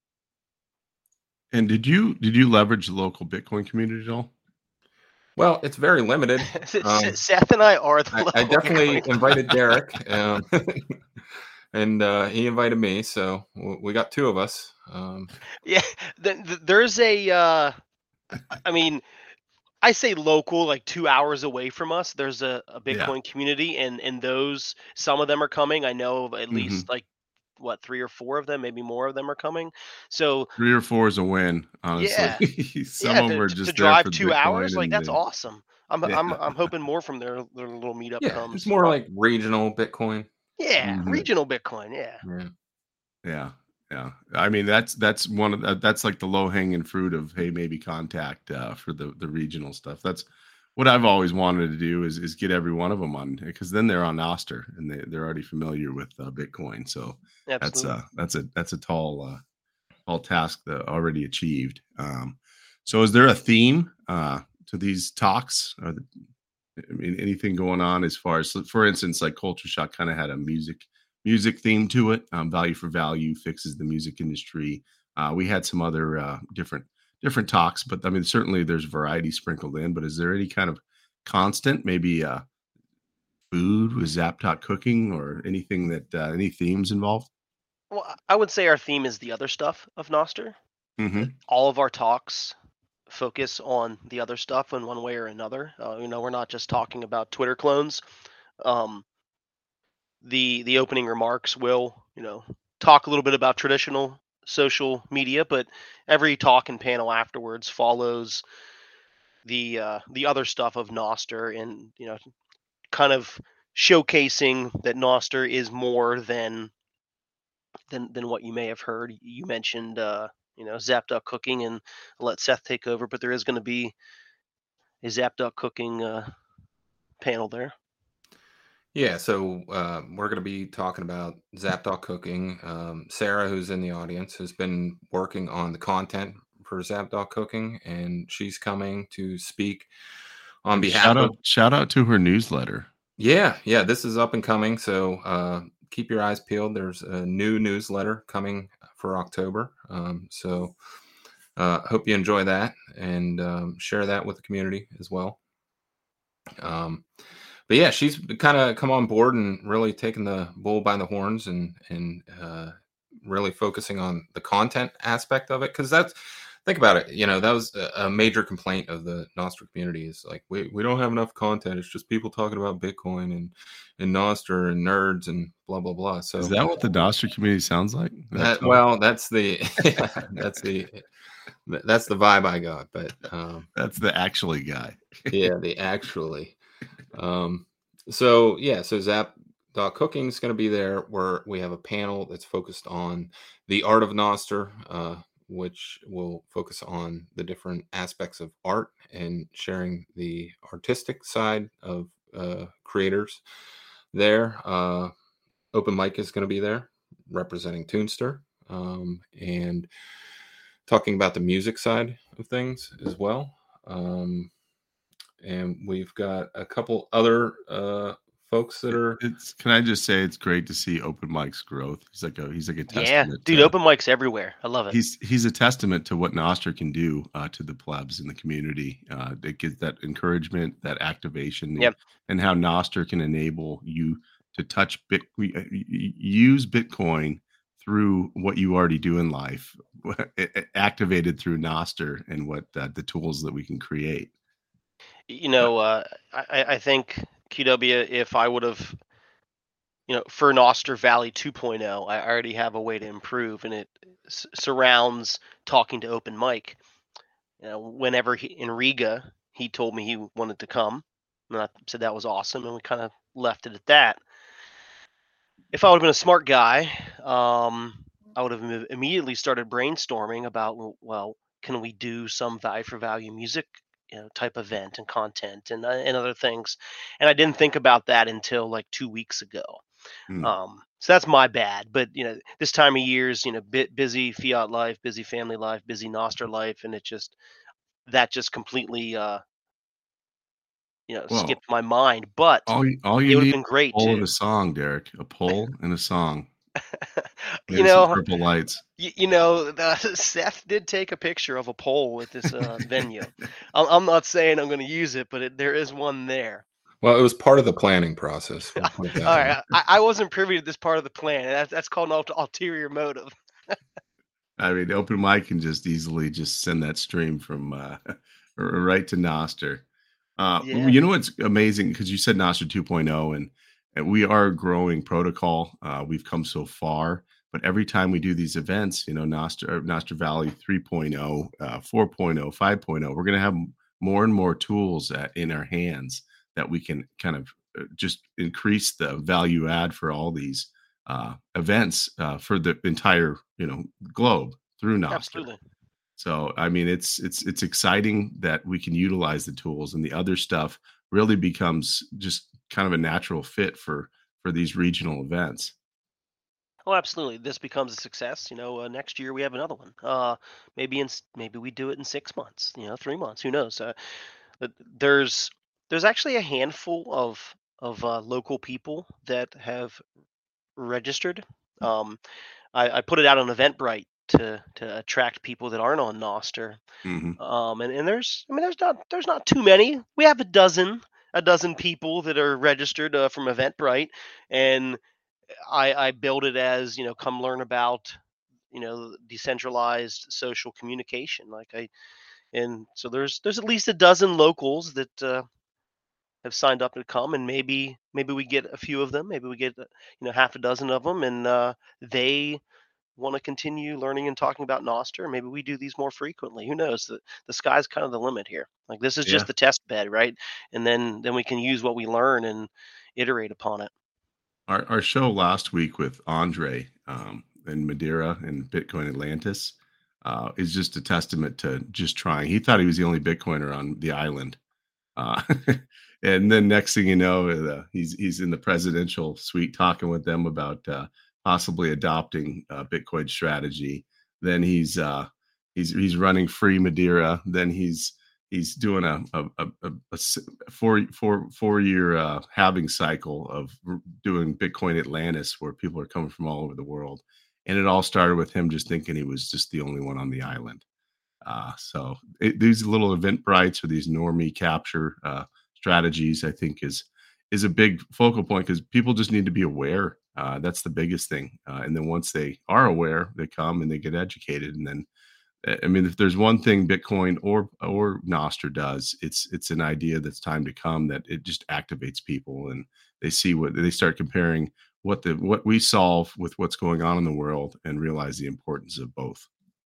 And did you did you leverage the local Bitcoin community at all? Well, it's very limited. Um, Seth and I are the I, local I definitely Bitcoin. invited Derek, um, and uh, he invited me, so we got two of us. Um, yeah, th- th- there's a. Uh, I mean, I say local, like two hours away from us. There's a, a Bitcoin yeah. community, and and those some of them are coming. I know of at mm-hmm. least like what three or four of them, maybe more of them are coming. So three or four is a win, honestly. Yeah, some yeah, of them to, are just to drive there for two Bitcoin hours. Like that's they, awesome. I'm yeah. I'm I'm hoping more from their their little meetup yeah, comes. It's more like regional Bitcoin. Yeah, mm-hmm. regional Bitcoin. Yeah. Yeah. Yeah. Yeah, I mean that's that's one of the, that's like the low hanging fruit of hey maybe contact uh, for the the regional stuff. That's what I've always wanted to do is is get every one of them on, because then they're on Nostr and they they're already familiar with uh, Bitcoin. So Absolutely. that's uh that's a that's a tall uh, tall task that already achieved. Um, so is there a theme uh, to these talks? Are the, I mean, anything going on as far as, for instance, like Culture Shock kind of had a music music theme to it. Um, Value for Value fixes the music industry. Uh, we had some other uh, different different talks, but I mean, certainly there's variety sprinkled in. But is there any kind of constant, maybe uh, food with Zap Talk Cooking, or anything that uh, any themes involved? Well, I I would say our theme is the other stuff of Noster. Mm-hmm. All of our talks focus on the other stuff in one way or another. Uh, you know, we're not just talking about Twitter clones. Um, the the opening remarks will, you know, talk a little bit about traditional social media, but every talk and panel afterwards follows the uh, the other stuff of Noster, and you know, kind of showcasing that Noster is more than than than what you may have heard. You mentioned uh, you know, Zapduck Cooking, and I'll let Seth take over, but there is going to be a Zapduck Cooking uh, panel there. Yeah, so uh, we're going to be talking about Zapdoc Cooking. Um, Sarah, who's in the audience, has been working on the content for Zapdoc Cooking, and she's coming to speak on behalf Shout of. out, shout out to her newsletter. Yeah, yeah, this is up and coming, so uh, keep your eyes peeled. There's a new newsletter coming for October, um, so uh, hope you enjoy that and um, share that with the community as well. Um, but yeah, she's kind of come on board and really taken the bull by the horns, and and uh, really focusing on the content aspect of it, because that's, think about it, you know, that was a, a major complaint of the Nostr community, is like, we, we don't have enough content. It's just people talking about Bitcoin and and Nostr and nerds and blah blah blah. So Is that what the Nostr community sounds like? that, well, that's the yeah, that's the that's the vibe I got, but um, that's the actually guy. yeah, the actually. Um, so yeah, so Zap Dot Cooking is going to be there, where we have a panel that's focused on the art of Nostr, uh, which will focus on the different aspects of art and sharing the artistic side of uh, creators there. Uh, Open Mic is going to be there representing Toonster, um, and talking about the music side of things as well. Um, and we've got a couple other uh, folks that are. It's. Can I just say it's great to see Open Mic's growth. He's like a. He's like a testament. Yeah, dude, to, Open Mic's everywhere. I love it. He's he's a testament to what Nostr can do uh, to the plebs in the community. Uh, it gives that encouragement, that activation, Yep. and how Nostr can enable you to touch bit, use Bitcoin through what you already do in life, activated through Nostr and what uh, the tools that we can create. You know, uh, I, I think Q W, if I would have, you know, for Nostr Valley two point oh, I already have a way to improve, and it s- surrounds talking to Open Mic. You know, whenever he, in Riga, he told me he wanted to come, and I said that was awesome, and we kind of left it at that. If I would have been a smart guy, um, I would have immediately started brainstorming about, well, can we do some value for value music, you know, type event and content and uh, and other things, and I didn't think about that until like two weeks ago. Hmm. Um, so that's my bad. But you know, this time of year's, you know, bit busy fiat life, busy family life, busy Nostr life, and it just that just completely, uh, you know, Well, skipped my mind. But all you, all it you would have need been great is a poll and too. a song, Derek. A poll and a song. You Maybe some know, purple lights. you, you know, the, Seth did take a picture of a pole at this uh, venue. I'm, I'm not saying I'm going to use it, but it, there is one there. Well, it was part of the planning process. We'll put it that All way. right, I, I wasn't privy to this part of the plan. That's that's called an ul- ulterior motive. I mean, Open Mic can just easily just send that stream from uh, right to Nostr. Uh, Yeah. You know what's amazing, because you said Nostr two point oh, and, and we are a growing protocol. Uh, we've come so far, but every time we do these events, you know, Nostr, Nostr Valley three point oh, uh, four point oh, five point oh, we're going to have more and more tools at, in our hands that we can kind of uh, just increase the value add for all these uh, events uh, for the entire, you know, globe through Nostr. Absolutely. So, I mean, it's it's it's exciting that we can utilize the tools, and the other stuff really becomes just kind of a natural fit for for these regional events. Oh, absolutely. This becomes a success. You know, uh, next year we have another one. Uh, maybe in s- maybe we do it in six months. You know, three months. Who knows? Uh, But there's there's actually a handful of of uh, local people that have registered. Um, I, I put it out on Eventbrite to to attract people that aren't on Nostr. Mhm. Um, and, and there's I mean there's not there's not too many. We have a dozen a dozen people that are registered uh, from Eventbrite, and I, I build it as, you know, come learn about, you know, decentralized social communication. Like I and so there's there's at least a dozen locals that uh, have signed up to come, and maybe maybe we get a few of them, maybe we get uh, you know half a dozen of them, and uh, they want to continue learning and talking about Nostr. Maybe we do these more frequently. Who knows? The the sky's kind of the limit here. Like this is Yeah. just the test bed, right? And then then we can use what we learn and iterate upon it. Our our show last week with Andre um, and Madeira and Bitcoin Atlantis uh, is just a testament to just trying. He thought he was the only Bitcoiner on the island, uh, and then next thing you know, uh, he's he's in the presidential suite talking with them about uh, possibly adopting uh, Bitcoin strategy. Then he's uh, he's he's running free Madeira. Then he's he's doing a a, a, a, a four four four year uh, halving cycle of doing Bitcoin Atlantis, where people are coming from all over the world, and it all started with him just thinking he was just the only one on the island. Uh, so it, these little Eventbrites or these normie capture uh, strategies, I think, is is a big focal point because people just need to be aware. Uh, that's the biggest thing, uh, and then once they are aware, they come and they get educated, and then I mean, if there's one thing Bitcoin or or Nostr does, it's it's an idea that's time to come that it just activates people and they see what they start comparing what the what we solve with what's going on in the world and realize the importance of both.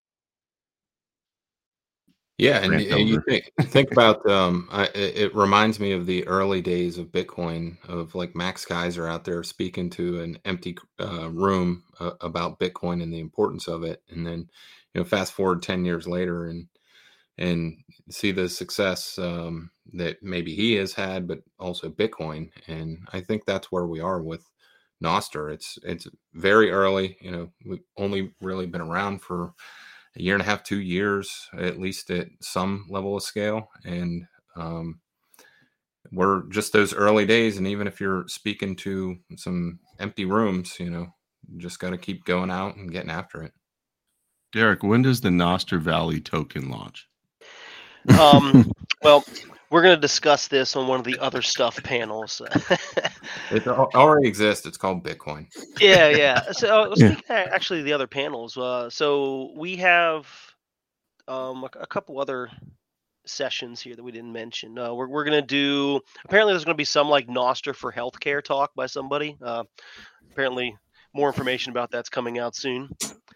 Yeah, and, Rant and you over. think think about um, I, it it reminds me of the early days of Bitcoin, of like Max Kaiser out there speaking to an empty uh, room uh, about Bitcoin and the importance of it, and then you know fast forward ten years later and and see the success um, that maybe he has had, but also Bitcoin, and I think that's where we are with Nostr. It's it's very early. You know, we've only really been around for a year and a half, two years, at least at some level of scale. And um, we're just those early days. And even if you're speaking to some empty rooms, you know, you just got to keep going out and getting after it. Derek, when does the Nostr Valley token launch? Um, well, we're going to discuss this on one of the other stuff panels. It already exists. It's called Bitcoin. Yeah, yeah. So uh, Yeah. speaking of actually the other panels, uh, so we have um, a, a couple other sessions here that we didn't mention. Uh, we're we're going to do. Apparently, there's going to be some like Nostr for healthcare talk by somebody. Uh, apparently, more information about that's coming out soon.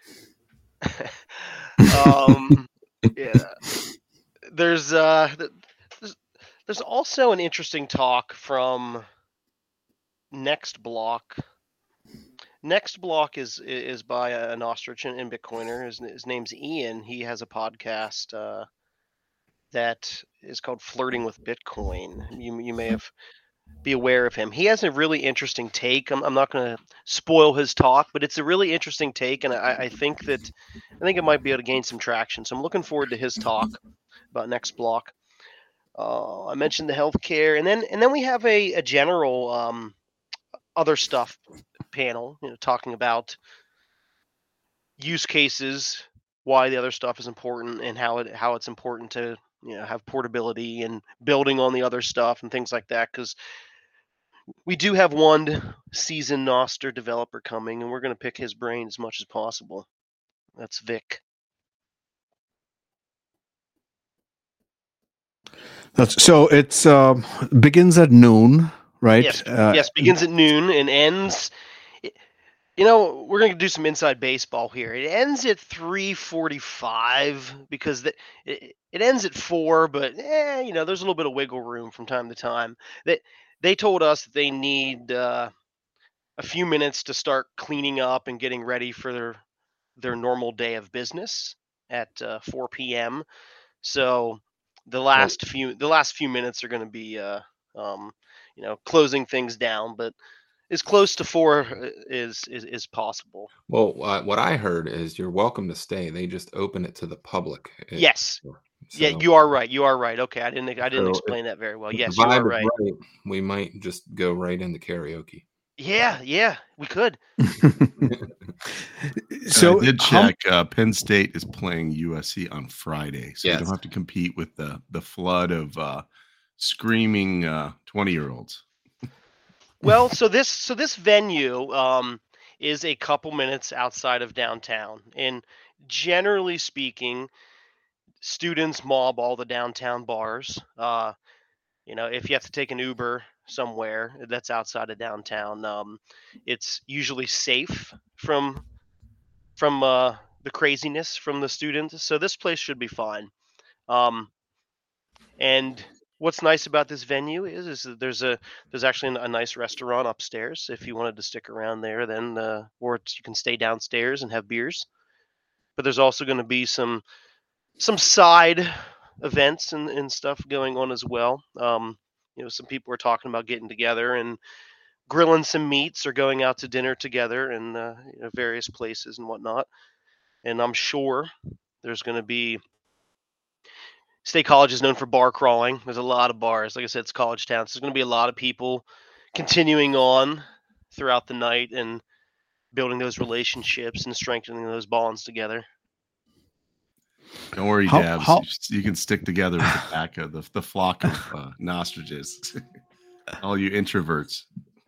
um, yeah. There's uh, there's, there's also an interesting talk from Next Block. Next Block is is by an ostrich and Bitcoiner. His, his name's Ian. He has a podcast uh, that is called Flirting with Bitcoin. You you may have be aware of him. He has a really interesting take. I'm I'm not going to spoil his talk, but it's a really interesting take, and I, I think that I think it might be able to gain some traction. So I'm looking forward to his talk about Next Block. Uh, I mentioned the healthcare, and then and then we have a a general um, other stuff panel, you know, talking about use cases, why the other stuff is important, and how it how it's important to you know have portability and building on the other stuff and things like that. Because we do have one seasoned Nostr developer coming, and we're going to pick his brain as much as possible. That's Vic. That's so it's um, begins at noon, right? Yes, Uh, yes, begins at noon and ends. You know, we're going to do some inside baseball here. It ends at three forty-five because the, it, it ends at four, but eh, you know, there's a little bit of wiggle room from time to time. They they told us that they need uh, a few minutes to start cleaning up and getting ready for their their normal day of business at uh, four p.m. So the last oh. few the last few minutes are going to be uh, um, you know closing things down, but as close to four is is, is possible. Well, uh, what I heard is you're welcome to stay. They just open it to the public. It, yes. So, yeah, you are right. You are right. Okay, I didn't I didn't so explain that very well. if Yes, the you are vibe is right. right, we might just go right into karaoke. Yeah, yeah, we could. So I did how- check. Uh, Penn State is playing U S C on Friday, so you Yes. don't have to compete with the the flood of uh, screaming twenty year olds. Well, so this so this venue um, is a couple minutes outside of downtown, and generally speaking, students mob all the downtown bars. Uh, you know, if you have to take an Uber somewhere that's outside of downtown, um, it's usually safe from from uh, the craziness from the students. So this place should be fine. Um, and what's nice about this venue is is that there's a there's actually a nice restaurant upstairs. If you wanted to stick around there, then uh, or it's, you can stay downstairs and have beers. But there's also going to be some some side events and, and stuff going on as well. Um, you know, some people are talking about getting together and grilling some meats or going out to dinner together in uh, you know, various places and whatnot. And I'm sure there's going to be. State College is known for bar crawling. There's a lot of bars. Like I said, it's college town. So there's going to be a lot of people continuing on throughout the night and building those relationships and strengthening those bonds together. Don't worry, How- Dabs. how- You, you can stick together with the pack of the, the flock of uh, nostriges. All you introverts.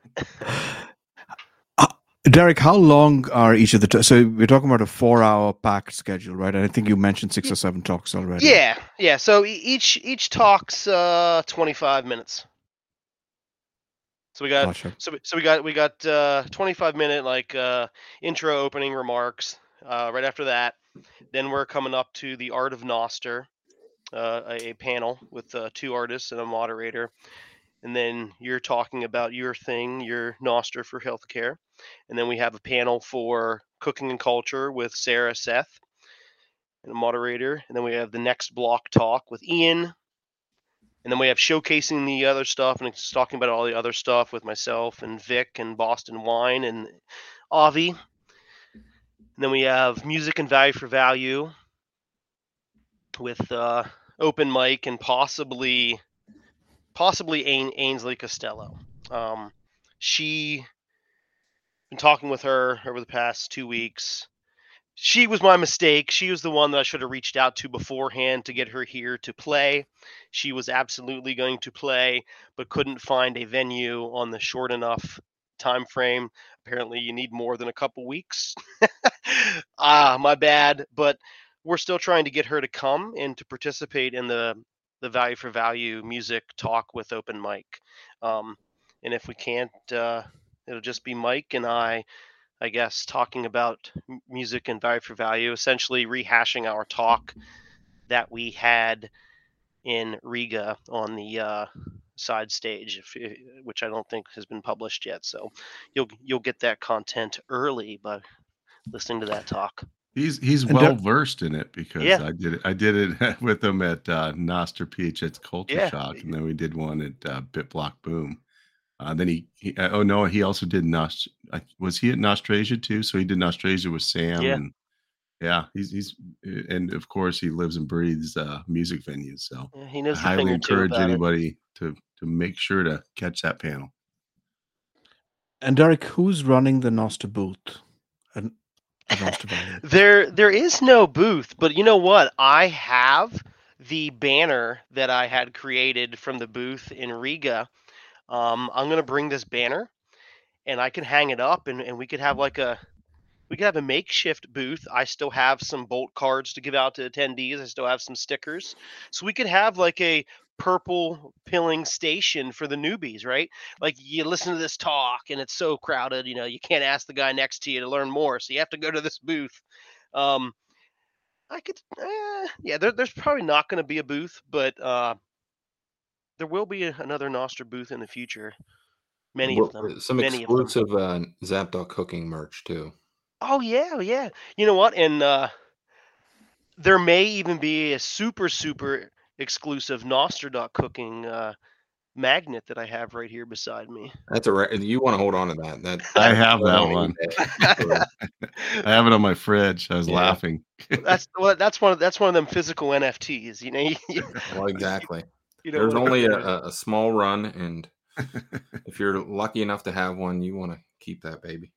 Derek, how long are each of the t- so we're talking about a four-hour packed schedule, right? And I think you mentioned six or seven talks already. Yeah, yeah. So e- each each talk's uh, twenty-five minutes. So we got Gotcha. so we- so we got we got uh, twenty-five minute like uh, intro opening remarks. Uh, right after that, then we're coming up to the Art of Noster, uh, a, a panel with uh, two artists and a moderator. And then you're talking about your thing, your Noster for healthcare. And then we have a panel for cooking and culture with Sarah Seth and a moderator. And then we have the next block talk with Ian. And then we have showcasing the other stuff and it's talking about all the other stuff with myself and Vic and Boston Wine and Avi. And then we have music and value for value with uh, open mic and possibly possibly Ain- Ainsley Costello. Um, she been talking with her over the past two weeks. She was my mistake. She was the one that I should have reached out to beforehand to get her here to play. She was absolutely going to play, but couldn't find a venue on the short enough time frame. Apparently, you need more than a couple weeks. ah, my bad. But we're still trying to get her to come and to participate in the the value for value music talk with open mic. Um, and if we can't, uh, it'll just be Mike and I. I guess, talking about m- music and value for value, essentially rehashing our talk that we had in Riga on the uh, side stage, if, eh, which I don't think has been published yet. So you'll you'll get that content early by listening to that talk. He's he's And well there- versed in it because Yeah. I did it. I did it with him at uh, Noster P H S Culture Yeah. Shock, and then we did one at uh, BitBlock Boom. Uh, then he, he uh, oh no, he also did Nost. Uh, was he at Nostrasia too? So he did Nostrasia with Sam. Yeah. And yeah, he's he's and of course he lives and breathes uh, music venues. So Yeah, he I knows a highly thing or two encourage about it. anybody to to make sure to catch that panel. And Derek, who's running the Noster booth? And at Noster Valley? There, there is no booth, but you know what? I have the banner that I had created from the booth in Riga. Um, I'm gonna bring this banner, and I can hang it up, and, and we could have like a, we could have a makeshift booth. I still have some Bolt cards to give out to attendees. I still have some stickers, so we could have like a purple pilling station for the newbies, right? Like you listen to this talk, and it's so crowded, you know, you can't ask the guy next to you to learn more, so you have to go to this booth. Um, I could, eh, yeah, there, there's probably not going to be a booth, but uh, there will be a, another Noster booth in the future. Many of Well, them. Some many of them. exclusive uh, Zapdoc cooking merch too. Oh yeah, yeah. You know what? And uh, there may even be a super super exclusive Noster Cooking uh, magnet that I have right here beside me. That's a re- you want to hold on to that. That I that's have that really one. it. I have it on my fridge. I was Yeah. laughing. That's well, that's one of that's one of them physical N F Ts. You know, you, you, Well, exactly. you don't There's wanna only give a, away. a, a small run, and if you're lucky enough to have one, you want to keep that baby.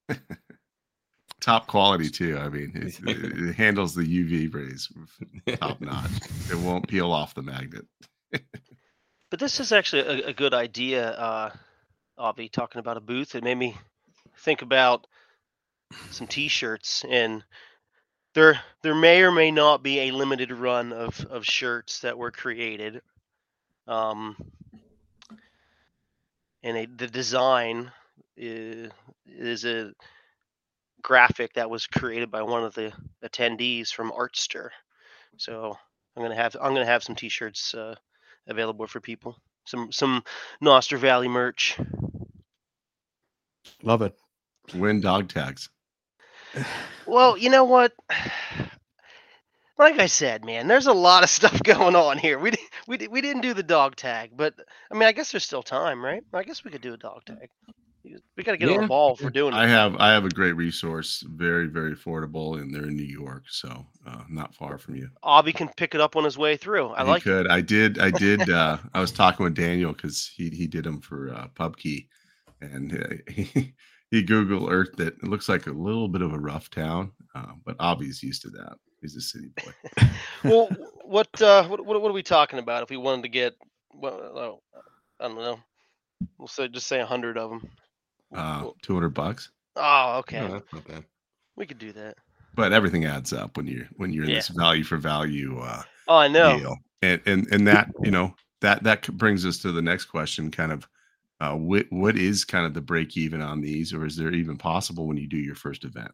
Top quality too. I mean, it, it, it handles the U V rays top notch. It won't peel off the magnet. But this is actually a, a good idea, uh, Avi, talking about a booth. It made me think about some T-shirts, and there there may or may not be a limited run of, of shirts that were created. Um, and a, the design is, is a graphic that was created by one of the attendees from Artster. So I'm gonna have I'm gonna have some T-shirts uh, available for people. Some some Noster Valley merch. Love it. Win dog tags. Well, you know what? Like I said, man, there's a lot of stuff going on here. We di- we di- we didn't do the dog tag, but I mean, I guess there's still time, right? I guess we could do a dog tag. We got to get on Yeah. the ball for doing I it. have I have a great resource, very very affordable, and they're in New York, so uh, not far from you. Avi can pick it up on his way through. I he like it. could. I did. I did. Uh, I was talking with Daniel because he he did them for uh, PubKey, and uh, he he Google Earthed it. It looks like a little bit of a rough town, uh, but Avi's used to that. He's a city boy. Well, what uh, what what what are we talking about? If we wanted to get, well, uh, I don't know. We'll say just say a hundred of them. Uh, two hundred bucks. Oh, okay. No, that's not bad. We could do that. But everything adds up when you're when you're in Yeah. this value for value uh, Oh, I know. deal, and and and that you know that that c- brings us to the next question. Kind of, uh, what what is kind of the break even on these, or is there even possible when you do your first event?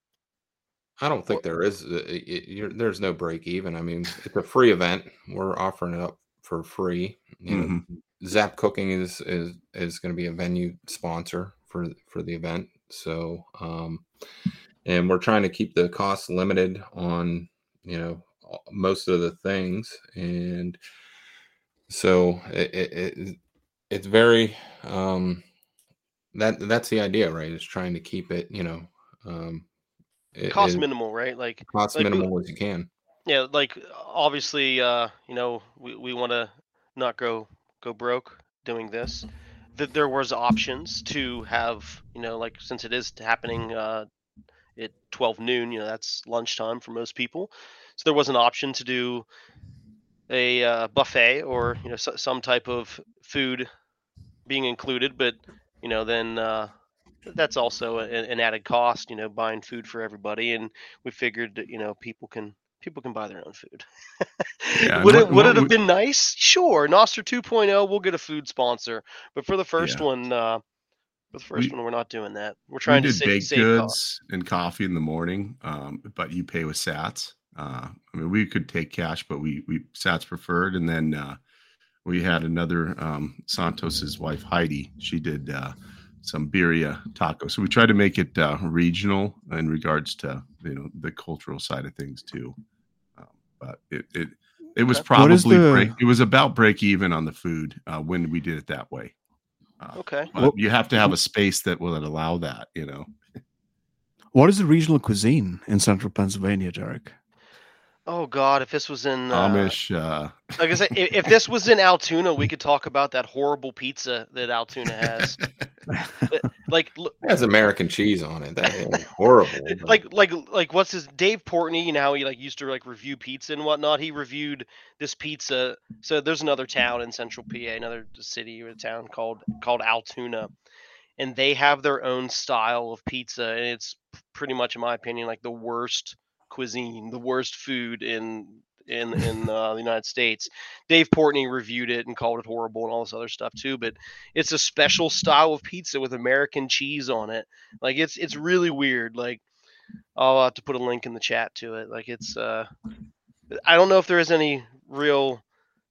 I don't think there is. uh, it- it- you're- there's no break even. I mean, it's a free event. We're offering it up for free. You know, Mhm. Zap Cooking is is is going to be a venue sponsor for for the event. So, um, and we're trying to keep the costs limited on you know all- most of the things, and so it, it, it it's very um, that that's the idea, right? Is trying to keep it you know um, it, Cost it- minimal, right? Like, cost like we- minimal as you can. yeah, like obviously, uh, you know, we, we want to not go go broke doing this. That there was options to have, you know, like since it is happening uh, at twelve noon, you know, that's lunchtime for most people. So there was an option to do a uh, buffet or you know so, some type of food being included, but you know then uh, that's also an, an added cost. You know, buying food for everybody, and we figured that you know people can people can buy their own food. Yeah, would and it what- would what it have would- been nice? Sure, Noster two point oh, we'll get a food sponsor, but for the first Yeah. one, uh, for the first We- one, we're not doing that. We're We trying to did sa- baked save goods costs. and coffee in the morning, um, but you pay with Sats. Uh, I mean, we could take cash, but we we Sats preferred. And then uh, we had another um, Santos's wife Heidi. She did uh, some birria tacos. So we tried to make it uh, regional in regards to you know the cultural side of things too. Um, but it it it was Okay. What is probably the- break, it was about break even on the food uh, when we did it that way. Uh, Okay. but you have to have a space that will allow that. You know. What is the regional cuisine in central Pennsylvania, Derek? Oh God, if this was in uh, Amish. Uh, like I said, if, if this was in Altoona, we could talk about that horrible pizza that Altoona has. Like, look, It has American cheese on it. That is horrible. but- like, like, like, what's his Dave Portney? You know how he like used to like review pizza and whatnot. He reviewed this pizza. So there's another town in Central P A, another city or town called called Altoona, and they have their own style of pizza, and it's pretty much, in my opinion, like the worst cuisine, the worst food in in in uh, the United States. Dave Portney reviewed it and called it horrible and all this other stuff too. But it's a special style of pizza with American cheese on it. Like it's it's really weird. Like I'll have to put a link in the chat to it. Like it's uh, I don't know if there is any real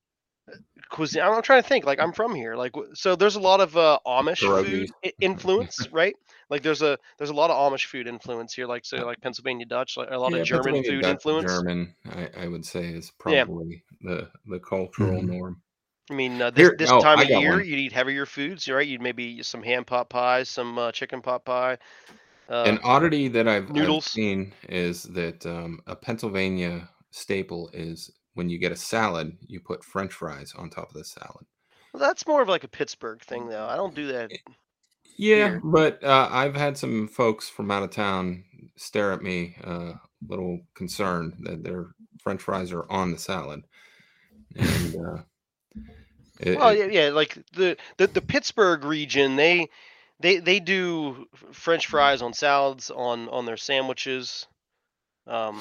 cuisine. I'm trying to think. Like I'm from here. Like w- so, there's a lot of uh, Amish food Pierogies. i- influence, right? Like there's a there's a lot of Amish food influence here. Like so, like Pennsylvania Dutch, like a lot Yeah, of German Pennsylvania food Dutch, influence. German, I, I would say, is Yeah. probably the the cultural Mhm. norm. I mean, uh, this Here, this oh, time I of got year, one. you'd eat heavier foods, right? You'd maybe some ham pot pie, some uh, chicken pot pie, uh, An oddity that I've I've noodles. seen is that um, a Pennsylvania staple is when you get a salad, you put French fries on top of the salad. Well, that's more of like a Pittsburgh thing, though. I don't do that Yeah, here. but uh, I've had some folks from out of town stare at me uh, a little concerned that their French fries are on the salad. And uh, it, Well, it- yeah, yeah, like the, the, the Pittsburgh region, they they they do French fries on salads, on on their sandwiches. Um,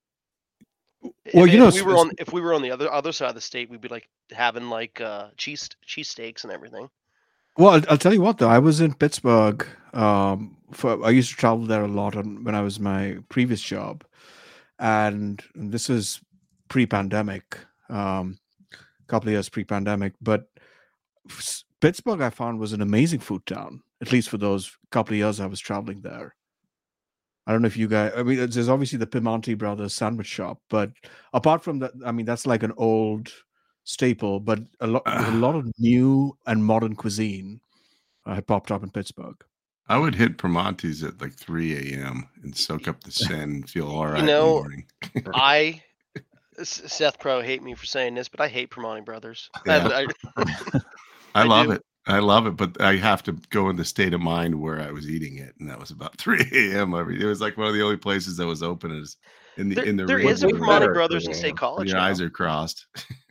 Well, if, you know, if we s- were s- on if we were on the other other side of the state, we'd be like having like uh, cheese cheese steaks and everything. well, I'll, I'll tell you what though. I was in Pittsburgh. Um, for I used to travel there a lot on, when I was my previous job, and this was pre-pandemic, um, a couple of years pre-pandemic. But s- Pittsburgh, I found, was an amazing food town. At least for those couple of years I was traveling there. I don't know if you guys. I mean, there's obviously the Piemonte Brothers sandwich shop, but apart from that, I mean, that's like an old staple. But a lot, a lot of new and modern cuisine uh, had popped up in Pittsburgh. I would hit Primanti's at like three a.m. and soak up the sin and feel all right know, in the morning. I S- Seth Pro hate me for saying this, but I hate Primanti Brothers. Yeah. I, I, I, I love do. it. I love it, but I have to go in the state of mind where I was eating it, and that was about three a.m. Every it was like one of the only places that was open is in the there in the there room is a way where better Primanti at Brothers in three State a.m. College your now. eyes are crossed.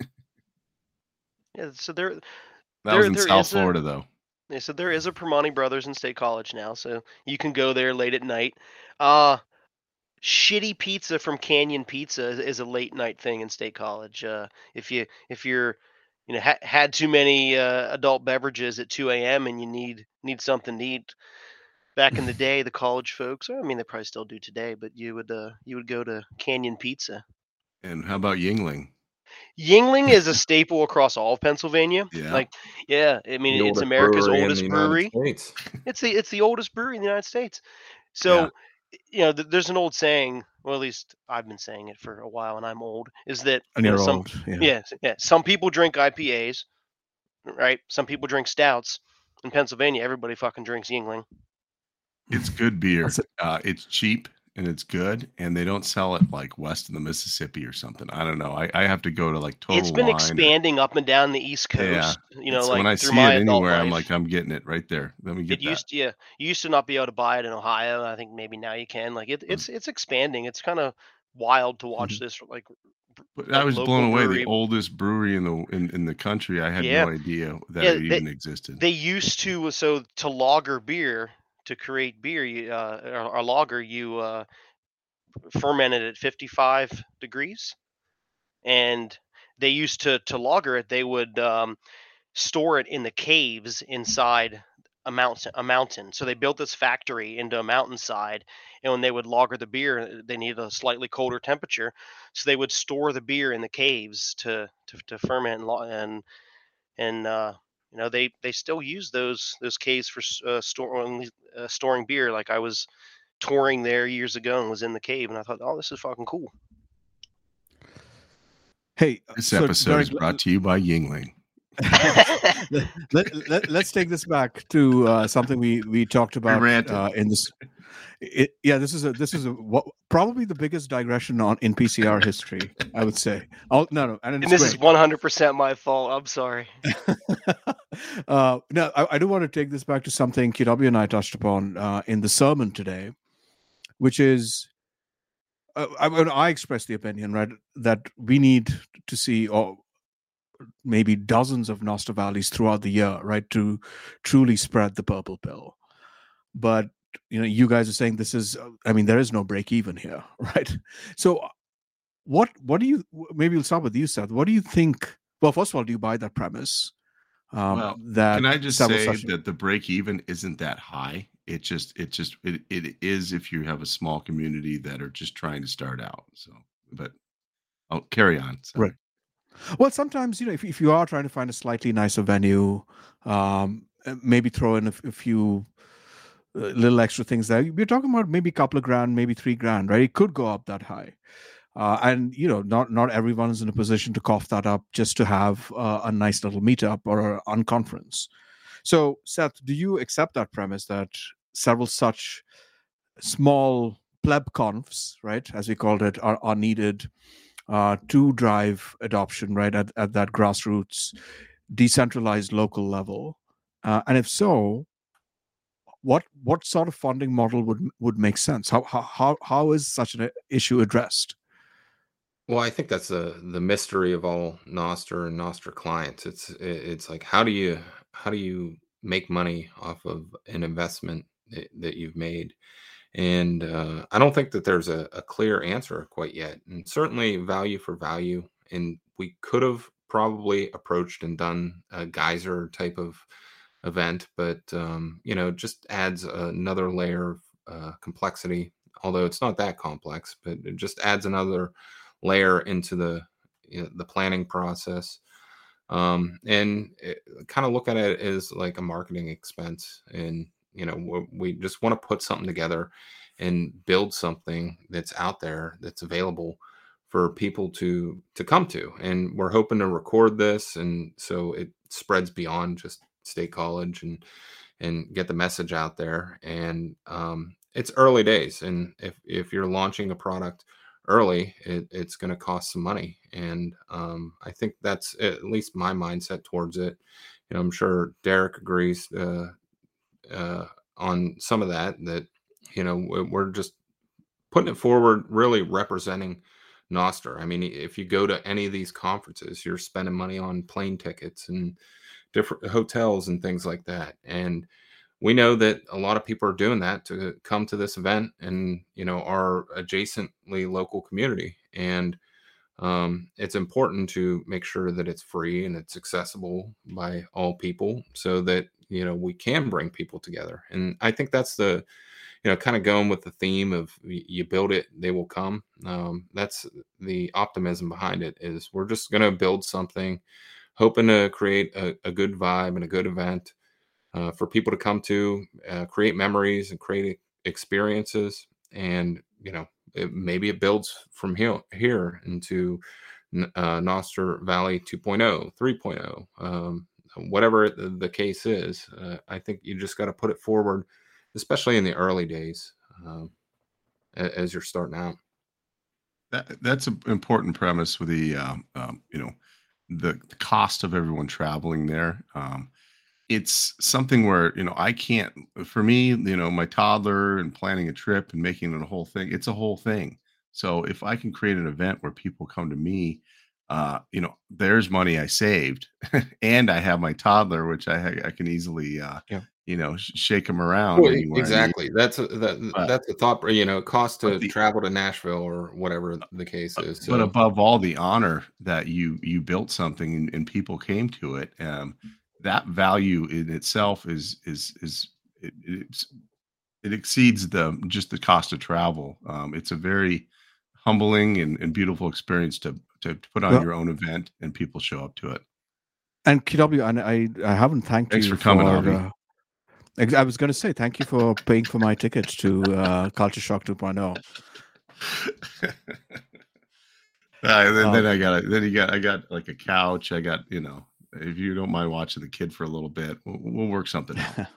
Yeah, so there That There- was in there South is a- Florida, though. Yeah, so there is a Primanti Brothers in State College now, so you can go there late at night. Uh shitty pizza from Canyon Pizza is, is a late night thing in State College. Uh, if you if you're you know ha- had too many uh, adult beverages at two a.m. and you need need something to eat. Back in the day, the college folks, I mean, they probably still do today, but you would uh, you would go to Canyon Pizza. And how about Yingling? Yingling is a staple across all of Pennsylvania. Yeah. Like, yeah, I mean, The it's oldest America's brewery in oldest the United brewery. States. It's the it's the oldest brewery in the United States. So, you know, th- there's an old saying, well, at least I've been saying it for a while, and I'm old. Is that And you know, you're some old. Yeah. yeah yeah some people drink I P As, right? Some people drink stouts. In Pennsylvania, everybody fucking drinks Yingling. It's good beer. That's it. Uh, it's cheap and it's good, and they don't sell it like west of the Mississippi or something. I don't know. I, I have to go to like Total It's been Wine or- expanding up and down the East Yeah, Coast. You know, so like when I through see my it adult anywhere, I'm life. like, I'm getting it right there. Let me get It that. used to, yeah, you used to not be able to buy it in Ohio. I think maybe now you can. Like it, it's it's expanding. It's kind of wild to watch Mhm. this. Like, But like I was local blown away. brewery. The oldest brewery in the in, in the country. I had Yeah. no idea that Yeah, it they- even existed. they used to so to lager beer to create beer. You, uh, or, or lager, you uh, ferment it at fifty-five degrees, and they used to to lager it. They would um, store it in the caves inside a mountain a mountain so they built this factory into a mountainside, and when they would lager the beer, they needed a slightly colder temperature, so they would store the beer in the caves to to, to ferment and la- and and uh you know they they still use those those caves for s- uh, storing uh, storing beer. Like, I was touring there years ago and was in the cave, and I thought, oh, this is fucking cool. Hey, uh, This so episode Derek, is brought to you by Yingling. let, let, let's take this back to uh, something we we talked about ranted. uh, in this. It, yeah, this is a this is a what, probably the biggest digression on in P C R history, I would say. Oh no, no, and, it's And this great. is one hundred percent my fault. I'm sorry. uh, no, I, I do want to take this back to something Q W and I touched upon uh, in the sermon today, which is uh, I, when I expressed the opinion, right, that we need to see or maybe dozens of Noster Valleys throughout the year, right, to truly spread the purple pill. But you know, you guys are saying this is, I mean, there is no break even here, right? So, what what do you? Maybe we'll start with you, Seth. What do you think? Well, first of all, do you buy that premise? Um, Well, that Can I just several say such- that the break even isn't that high? It just it just it, it is if you have a small community that are just trying to start out. So, but I'll carry on. Sorry. Right. Well, sometimes, you know, if, if you are trying to find a slightly nicer venue, um, uh, maybe throw in a, f- a few uh, little extra things there. We're talking about maybe a couple of grand, maybe three grand, right? It could go up that high. Uh, and you know, not not everyone is in a position to cough that up just to have uh, a nice little meetup or an unconference. So, Seth, do you accept that premise that several such small pleb confs, right, as we called it, are, are needed uh, to drive adoption, right, at, at that grassroots, decentralized local level? Uh, and if so, what what sort of funding model would would make sense? How how how is such an issue addressed? Well, I think that's the the mystery of all Nostr and Nostr clients. It's it's like how do you how do you make money off of an investment that, that you've made? And uh, I don't think that there's a, a clear answer quite yet. And certainly value for value. And we could have probably approached and done a geyser type of event, but um, you know, just adds another layer of uh, complexity. Although it's not that complex, but it just adds another layer into the you know, the planning process. Um, and kind of look at it as like a marketing expense. And you know, we, we just want to put something together and build something that's out there that's available for people to to come to. And we're hoping to record this, and so it spreads beyond just State College and and get the message out there. And um, it's early days, and if if you're launching a product early, it, it's going to cost some money. And um, I think that's at least my mindset towards it. You know, I'm sure Derek agrees uh, uh, on some of that, that, you know, we're just putting it forward, really representing Nostr. I mean, if you go to any of these conferences, you're spending money on plane tickets and different hotels and things like that. And we know that a lot of people are doing that to come to this event and, you know, our adjacently local community. And um, it's important to make sure that it's free and it's accessible by all people so that, you know, we can bring people together. And I think that's the, you know, kind of going with the theme of you build it, they will come. Um, that's the optimism behind it, is we're just going to build something, hoping to create a, a good vibe and a good event uh, for people to come to, uh, create memories and create experiences. And, you know, it, maybe it builds from here, here into uh, Nostr Valley two point oh, three point oh, um, whatever the, the case is. Uh, I think you just got to put it forward, especially in the early days um, as you're starting out. That, that's an important premise with the, uh, um, you know, the, the cost of everyone traveling there. Um, it's something where, you know, I can't, for me, you know, my toddler and planning a trip and making it a whole thing, it's a whole thing. So if I can create an event where people come to me, uh, you know, there's money I saved and I have my toddler, which I, I can easily, uh, Yeah. you know, sh- shake him around Well, anywhere. I need. exactly. That's a, that, But- that's a thought. You know, it costs to but the- travel to Nashville or whatever the case is. But So above all, the honor that you you built something and, and people came to it. Um, that value in itself is is is it, it's it exceeds the just the cost of travel. Um, it's a very humbling and, and beautiful experience to to put on Well- your own event and people show up to it. And Q W, and I, I haven't thanked Thanks you for coming, for, Arby. uh, ex- I was going to say thank you for paying for my ticket to uh, Culture Shock two point oh. Uh, and then, Um, then I got then you got I got like a couch. I got, you know, if you don't mind watching the kid for a little bit, we'll, we'll work something out.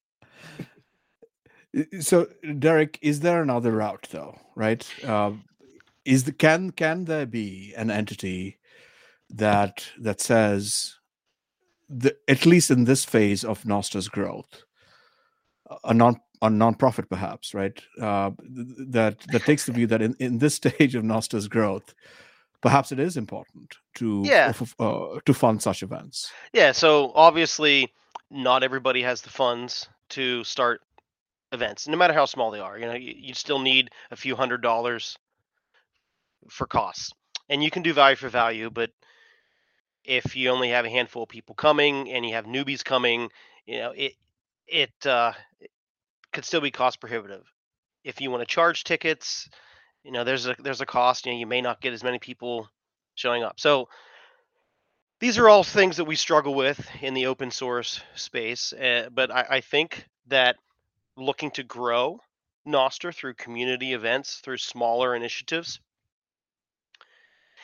So, Derek, is there another route though? Right? Um, is the can can there be an entity that that says the, at least in this phase of Nostra's growth, a non a non-profit perhaps, right? Uh, th- that that takes the view that in, in this stage of Nostra's growth, perhaps it is important to Yeah. f- uh, to fund such events. Yeah, so obviously not everybody has the funds to start events, no matter how small they are. You know, you, you still need a few hundred dollars for costs. And you can do value for value, but if you only have a handful of people coming and you have newbies coming, you know, it it uh, could still be cost prohibitive. If you want to charge tickets, you know, there's a there's a cost. You know, you may not get as many people showing up. So these are all things that we struggle with in the open source space. Uh, but I, I think that looking to grow Nostr through community events, through smaller initiatives,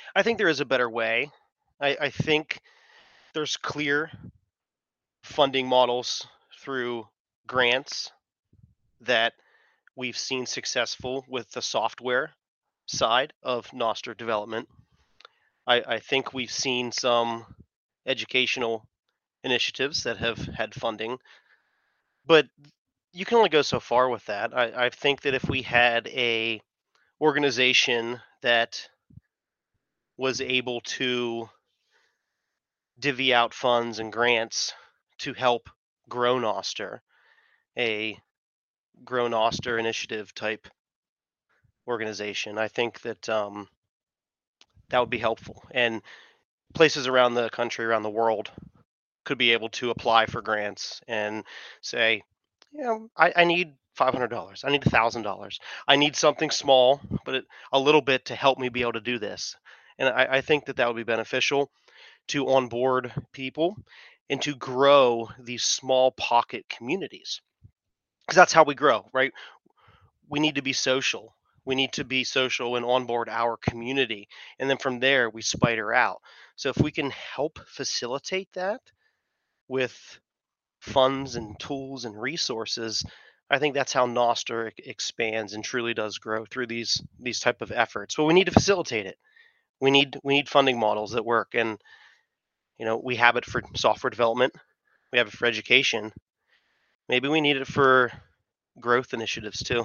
I think there is a better way. I, I think there's clear funding models through grants that we've seen successful with the software side of Nostr development. I, I think we've seen some educational initiatives that have had funding, but you can only go so far with that. I, I think that if we had a organization that was able to divvy out funds and grants to help grow Nostr, a grow Nostr initiative type organization, I think that um, that would be helpful. And places around the country, around the world, could be able to apply for grants and say, you know, I, I need five hundred dollars. I need one thousand dollars. I need something small, but it, a little bit to help me be able to do this. And I, I think that that would be beneficial to onboard people and to grow these small pocket communities. Because that's how we grow, right? We need to be social. We need to be social and onboard our community. And then from there, we spider out. So if we can help facilitate that with funds and tools and resources, I think that's how Nostr expands and truly does grow through these these type of efforts. But we need to facilitate it. We need we need funding models that work. And you know, we have it for software development. We have it for education. Maybe we need it for growth initiatives too.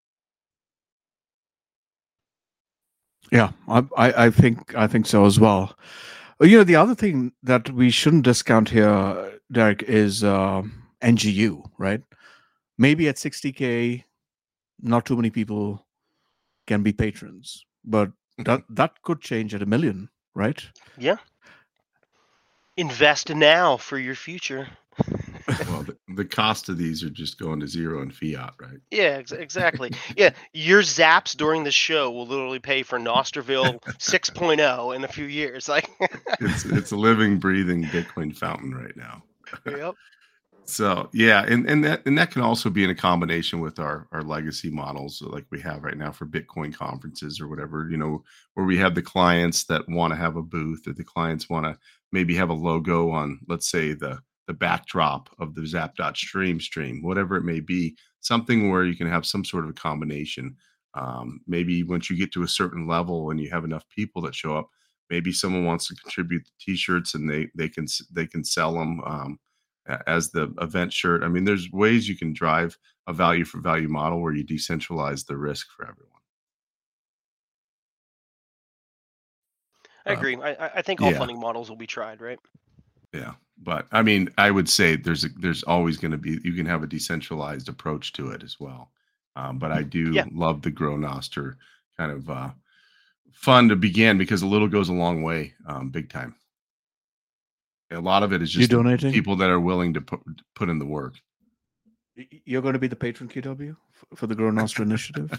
Yeah, I, I I think I think so as well. You know, the other thing that we shouldn't discount here, Derek, is uh, N G U, right? Maybe at sixty K, not too many people can be patrons, but that that could change at a million, right? Yeah. Invest now for your future. Well, the, the cost of these are just going to zero in fiat, right? Yeah, ex- exactly. Yeah, your zaps during the show will literally pay for Nosterville six point oh in a few years. Like, it's it's a living, breathing Bitcoin fountain right now. Yep. So yeah, and and that and that can also be in a combination with our our legacy models like we have right now for Bitcoin conferences or whatever, you know, where we have the clients that want to have a booth, or the clients want to maybe have a logo on, let's say, the the backdrop of the Zap.stream stream, whatever it may be, something where you can have some sort of a combination. Um, maybe once you get to a certain level and you have enough people that show up, maybe someone wants to contribute the t-shirts and they they can they can sell them um, as the event shirt. I mean, there's ways you can drive a value for value model where you decentralize the risk for everyone. I agree. Uh, I, I think all yeah. funding models will be tried, right? Yeah, but I mean, I would say there's a, there's always going to be, you can have a decentralized approach to it as well. Um, but I do yeah. love the Grow Nostr kind of uh, fun to begin, because a little goes a long way, um, big time. A lot of it is just people that are willing to put put in the work. You're going to be the patron, Q W, for the Grow Nostr initiative.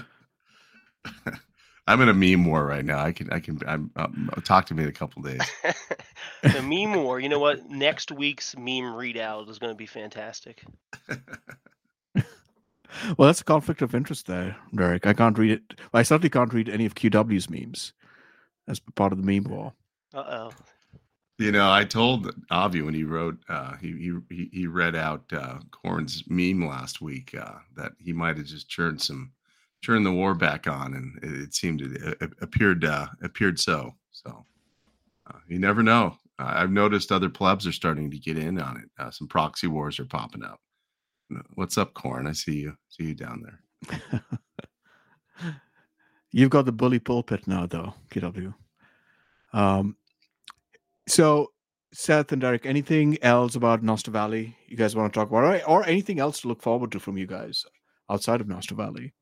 I'm in a meme war right now. I can, I can, I'm, um, talk to me in a couple days. The meme war. You know what? Next week's meme readout is going to be fantastic. Well, that's a conflict of interest there, Derek. I can't read it. I certainly can't read any of Q W's memes as part of the meme war. Uh oh. You know, I told Avi when he wrote, uh, he he he read out uh, Corn's meme last week uh, that he might have just turned some. Turn the war back on, and it, it seemed it, it appeared uh, appeared so. So uh, you never know. Uh, I've noticed other plebs are starting to get in on it. Uh, some proxy wars are popping up. What's up, Corn? I see you. See you down there. You've got the bully pulpit now, though, K W. Um, so Seth and Derek, anything else about Nostr Valley you guys want to talk about, or, or anything else to look forward to from you guys outside of Nostr Valley?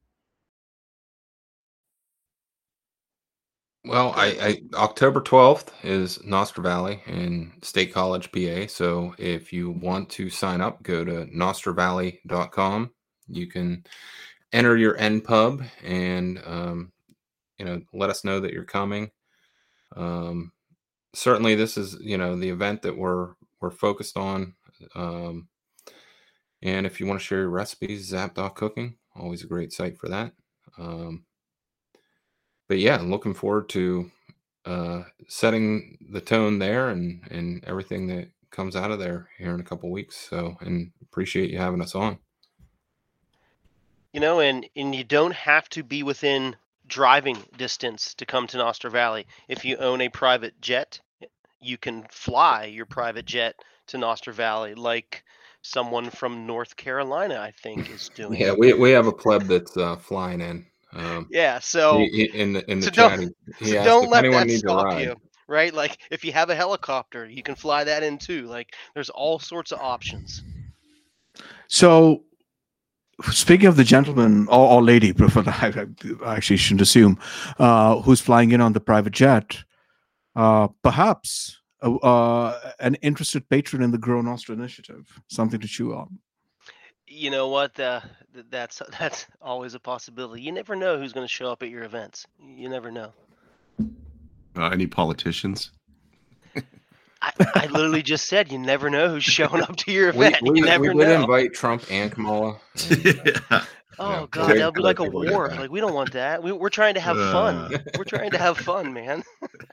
Well, I, I October twelfth is Nostr Valley in State College, P A. So if you want to sign up, go to nostr valley dot com. You can enter your N pub and um, you know, let us know that you're coming. Um, certainly, this is you know the event that we're we're focused on. Um, and if you want to share your recipes, zap dot cooking, always a great site for that. Um, But yeah, I'm looking forward to uh, setting the tone there and, and everything that comes out of there here in a couple weeks. So, and appreciate you having us on. You know, and, and you don't have to be within driving distance to come to Nostra Valley. If you own a private jet, you can fly your private jet to Nostra Valley, like someone from North Carolina, I think, is doing. Yeah, we we have a pleb that's uh, flying in. Um, yeah, so he, he, in the in the so chat, don't, he, he so asked don't if let anyone that needs a stop ride. you, right? Like if you have a helicopter, you can fly that in too. Like there's all sorts of options. So, speaking of the gentleman or, or lady, prefer I, I actually shouldn't assume, uh, who's flying in on the private jet, uh, perhaps uh, uh, an interested patron in the Grow Nostra initiative, something to chew on. You know what? Uh, that's that's always a possibility. You never know who's going to show up at your events. You never know. Uh, any politicians? I, I literally just said you never know who's showing up to your event. We, we, you never we would know. invite Trump and Kamala. And, uh, yeah. Oh yeah, God, great- that would be great like a people to war. get Like we don't want that. We, we're trying to have Uh. fun. We're trying to have fun, man.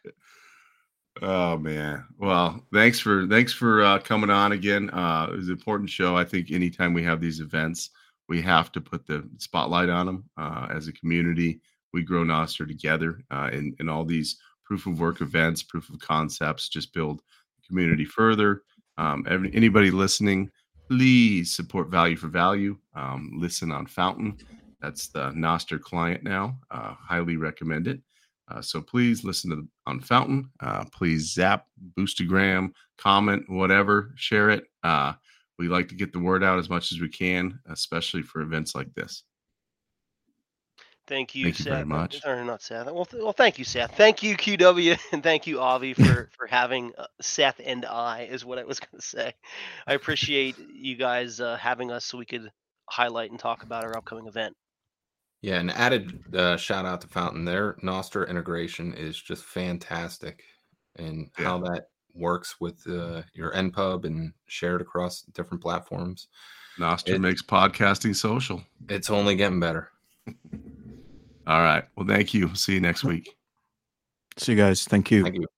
Oh man. Well, thanks for thanks for uh, coming on again. Uh, it was an important show. I think anytime we have these events, we have to put the spotlight on them. Uh, as a community, we grow Nostra together uh, in in all these proof of work events, proof of concepts. Just build the community further. Um, every, anybody listening, please support Value for Value. Um, listen on Fountain. That's the Nostra client now. Uh, highly recommend it. Uh, so please listen to the, on Fountain. Uh, please zap, boostagram, comment, whatever, share it. Uh, we like to get the word out as much as we can, especially for events like this. Thank you, Thank you Seth. very much. Or not Seth. Well, th- well, thank you, Seth. Thank you, Q W, and thank you, Avi, for for having uh, Seth and I. Is what I was going to say. I appreciate you guys uh, having us so we could highlight and talk about our upcoming event. Yeah, and added uh, shout out to Fountain. Their Nostra integration is just fantastic, and Yeah. how that works with uh, your N Pub and shared across different platforms. Nostra It- makes podcasting social. It's only getting better. All right. Well, thank you. See you next week. See you guys. Thank you. Thank you.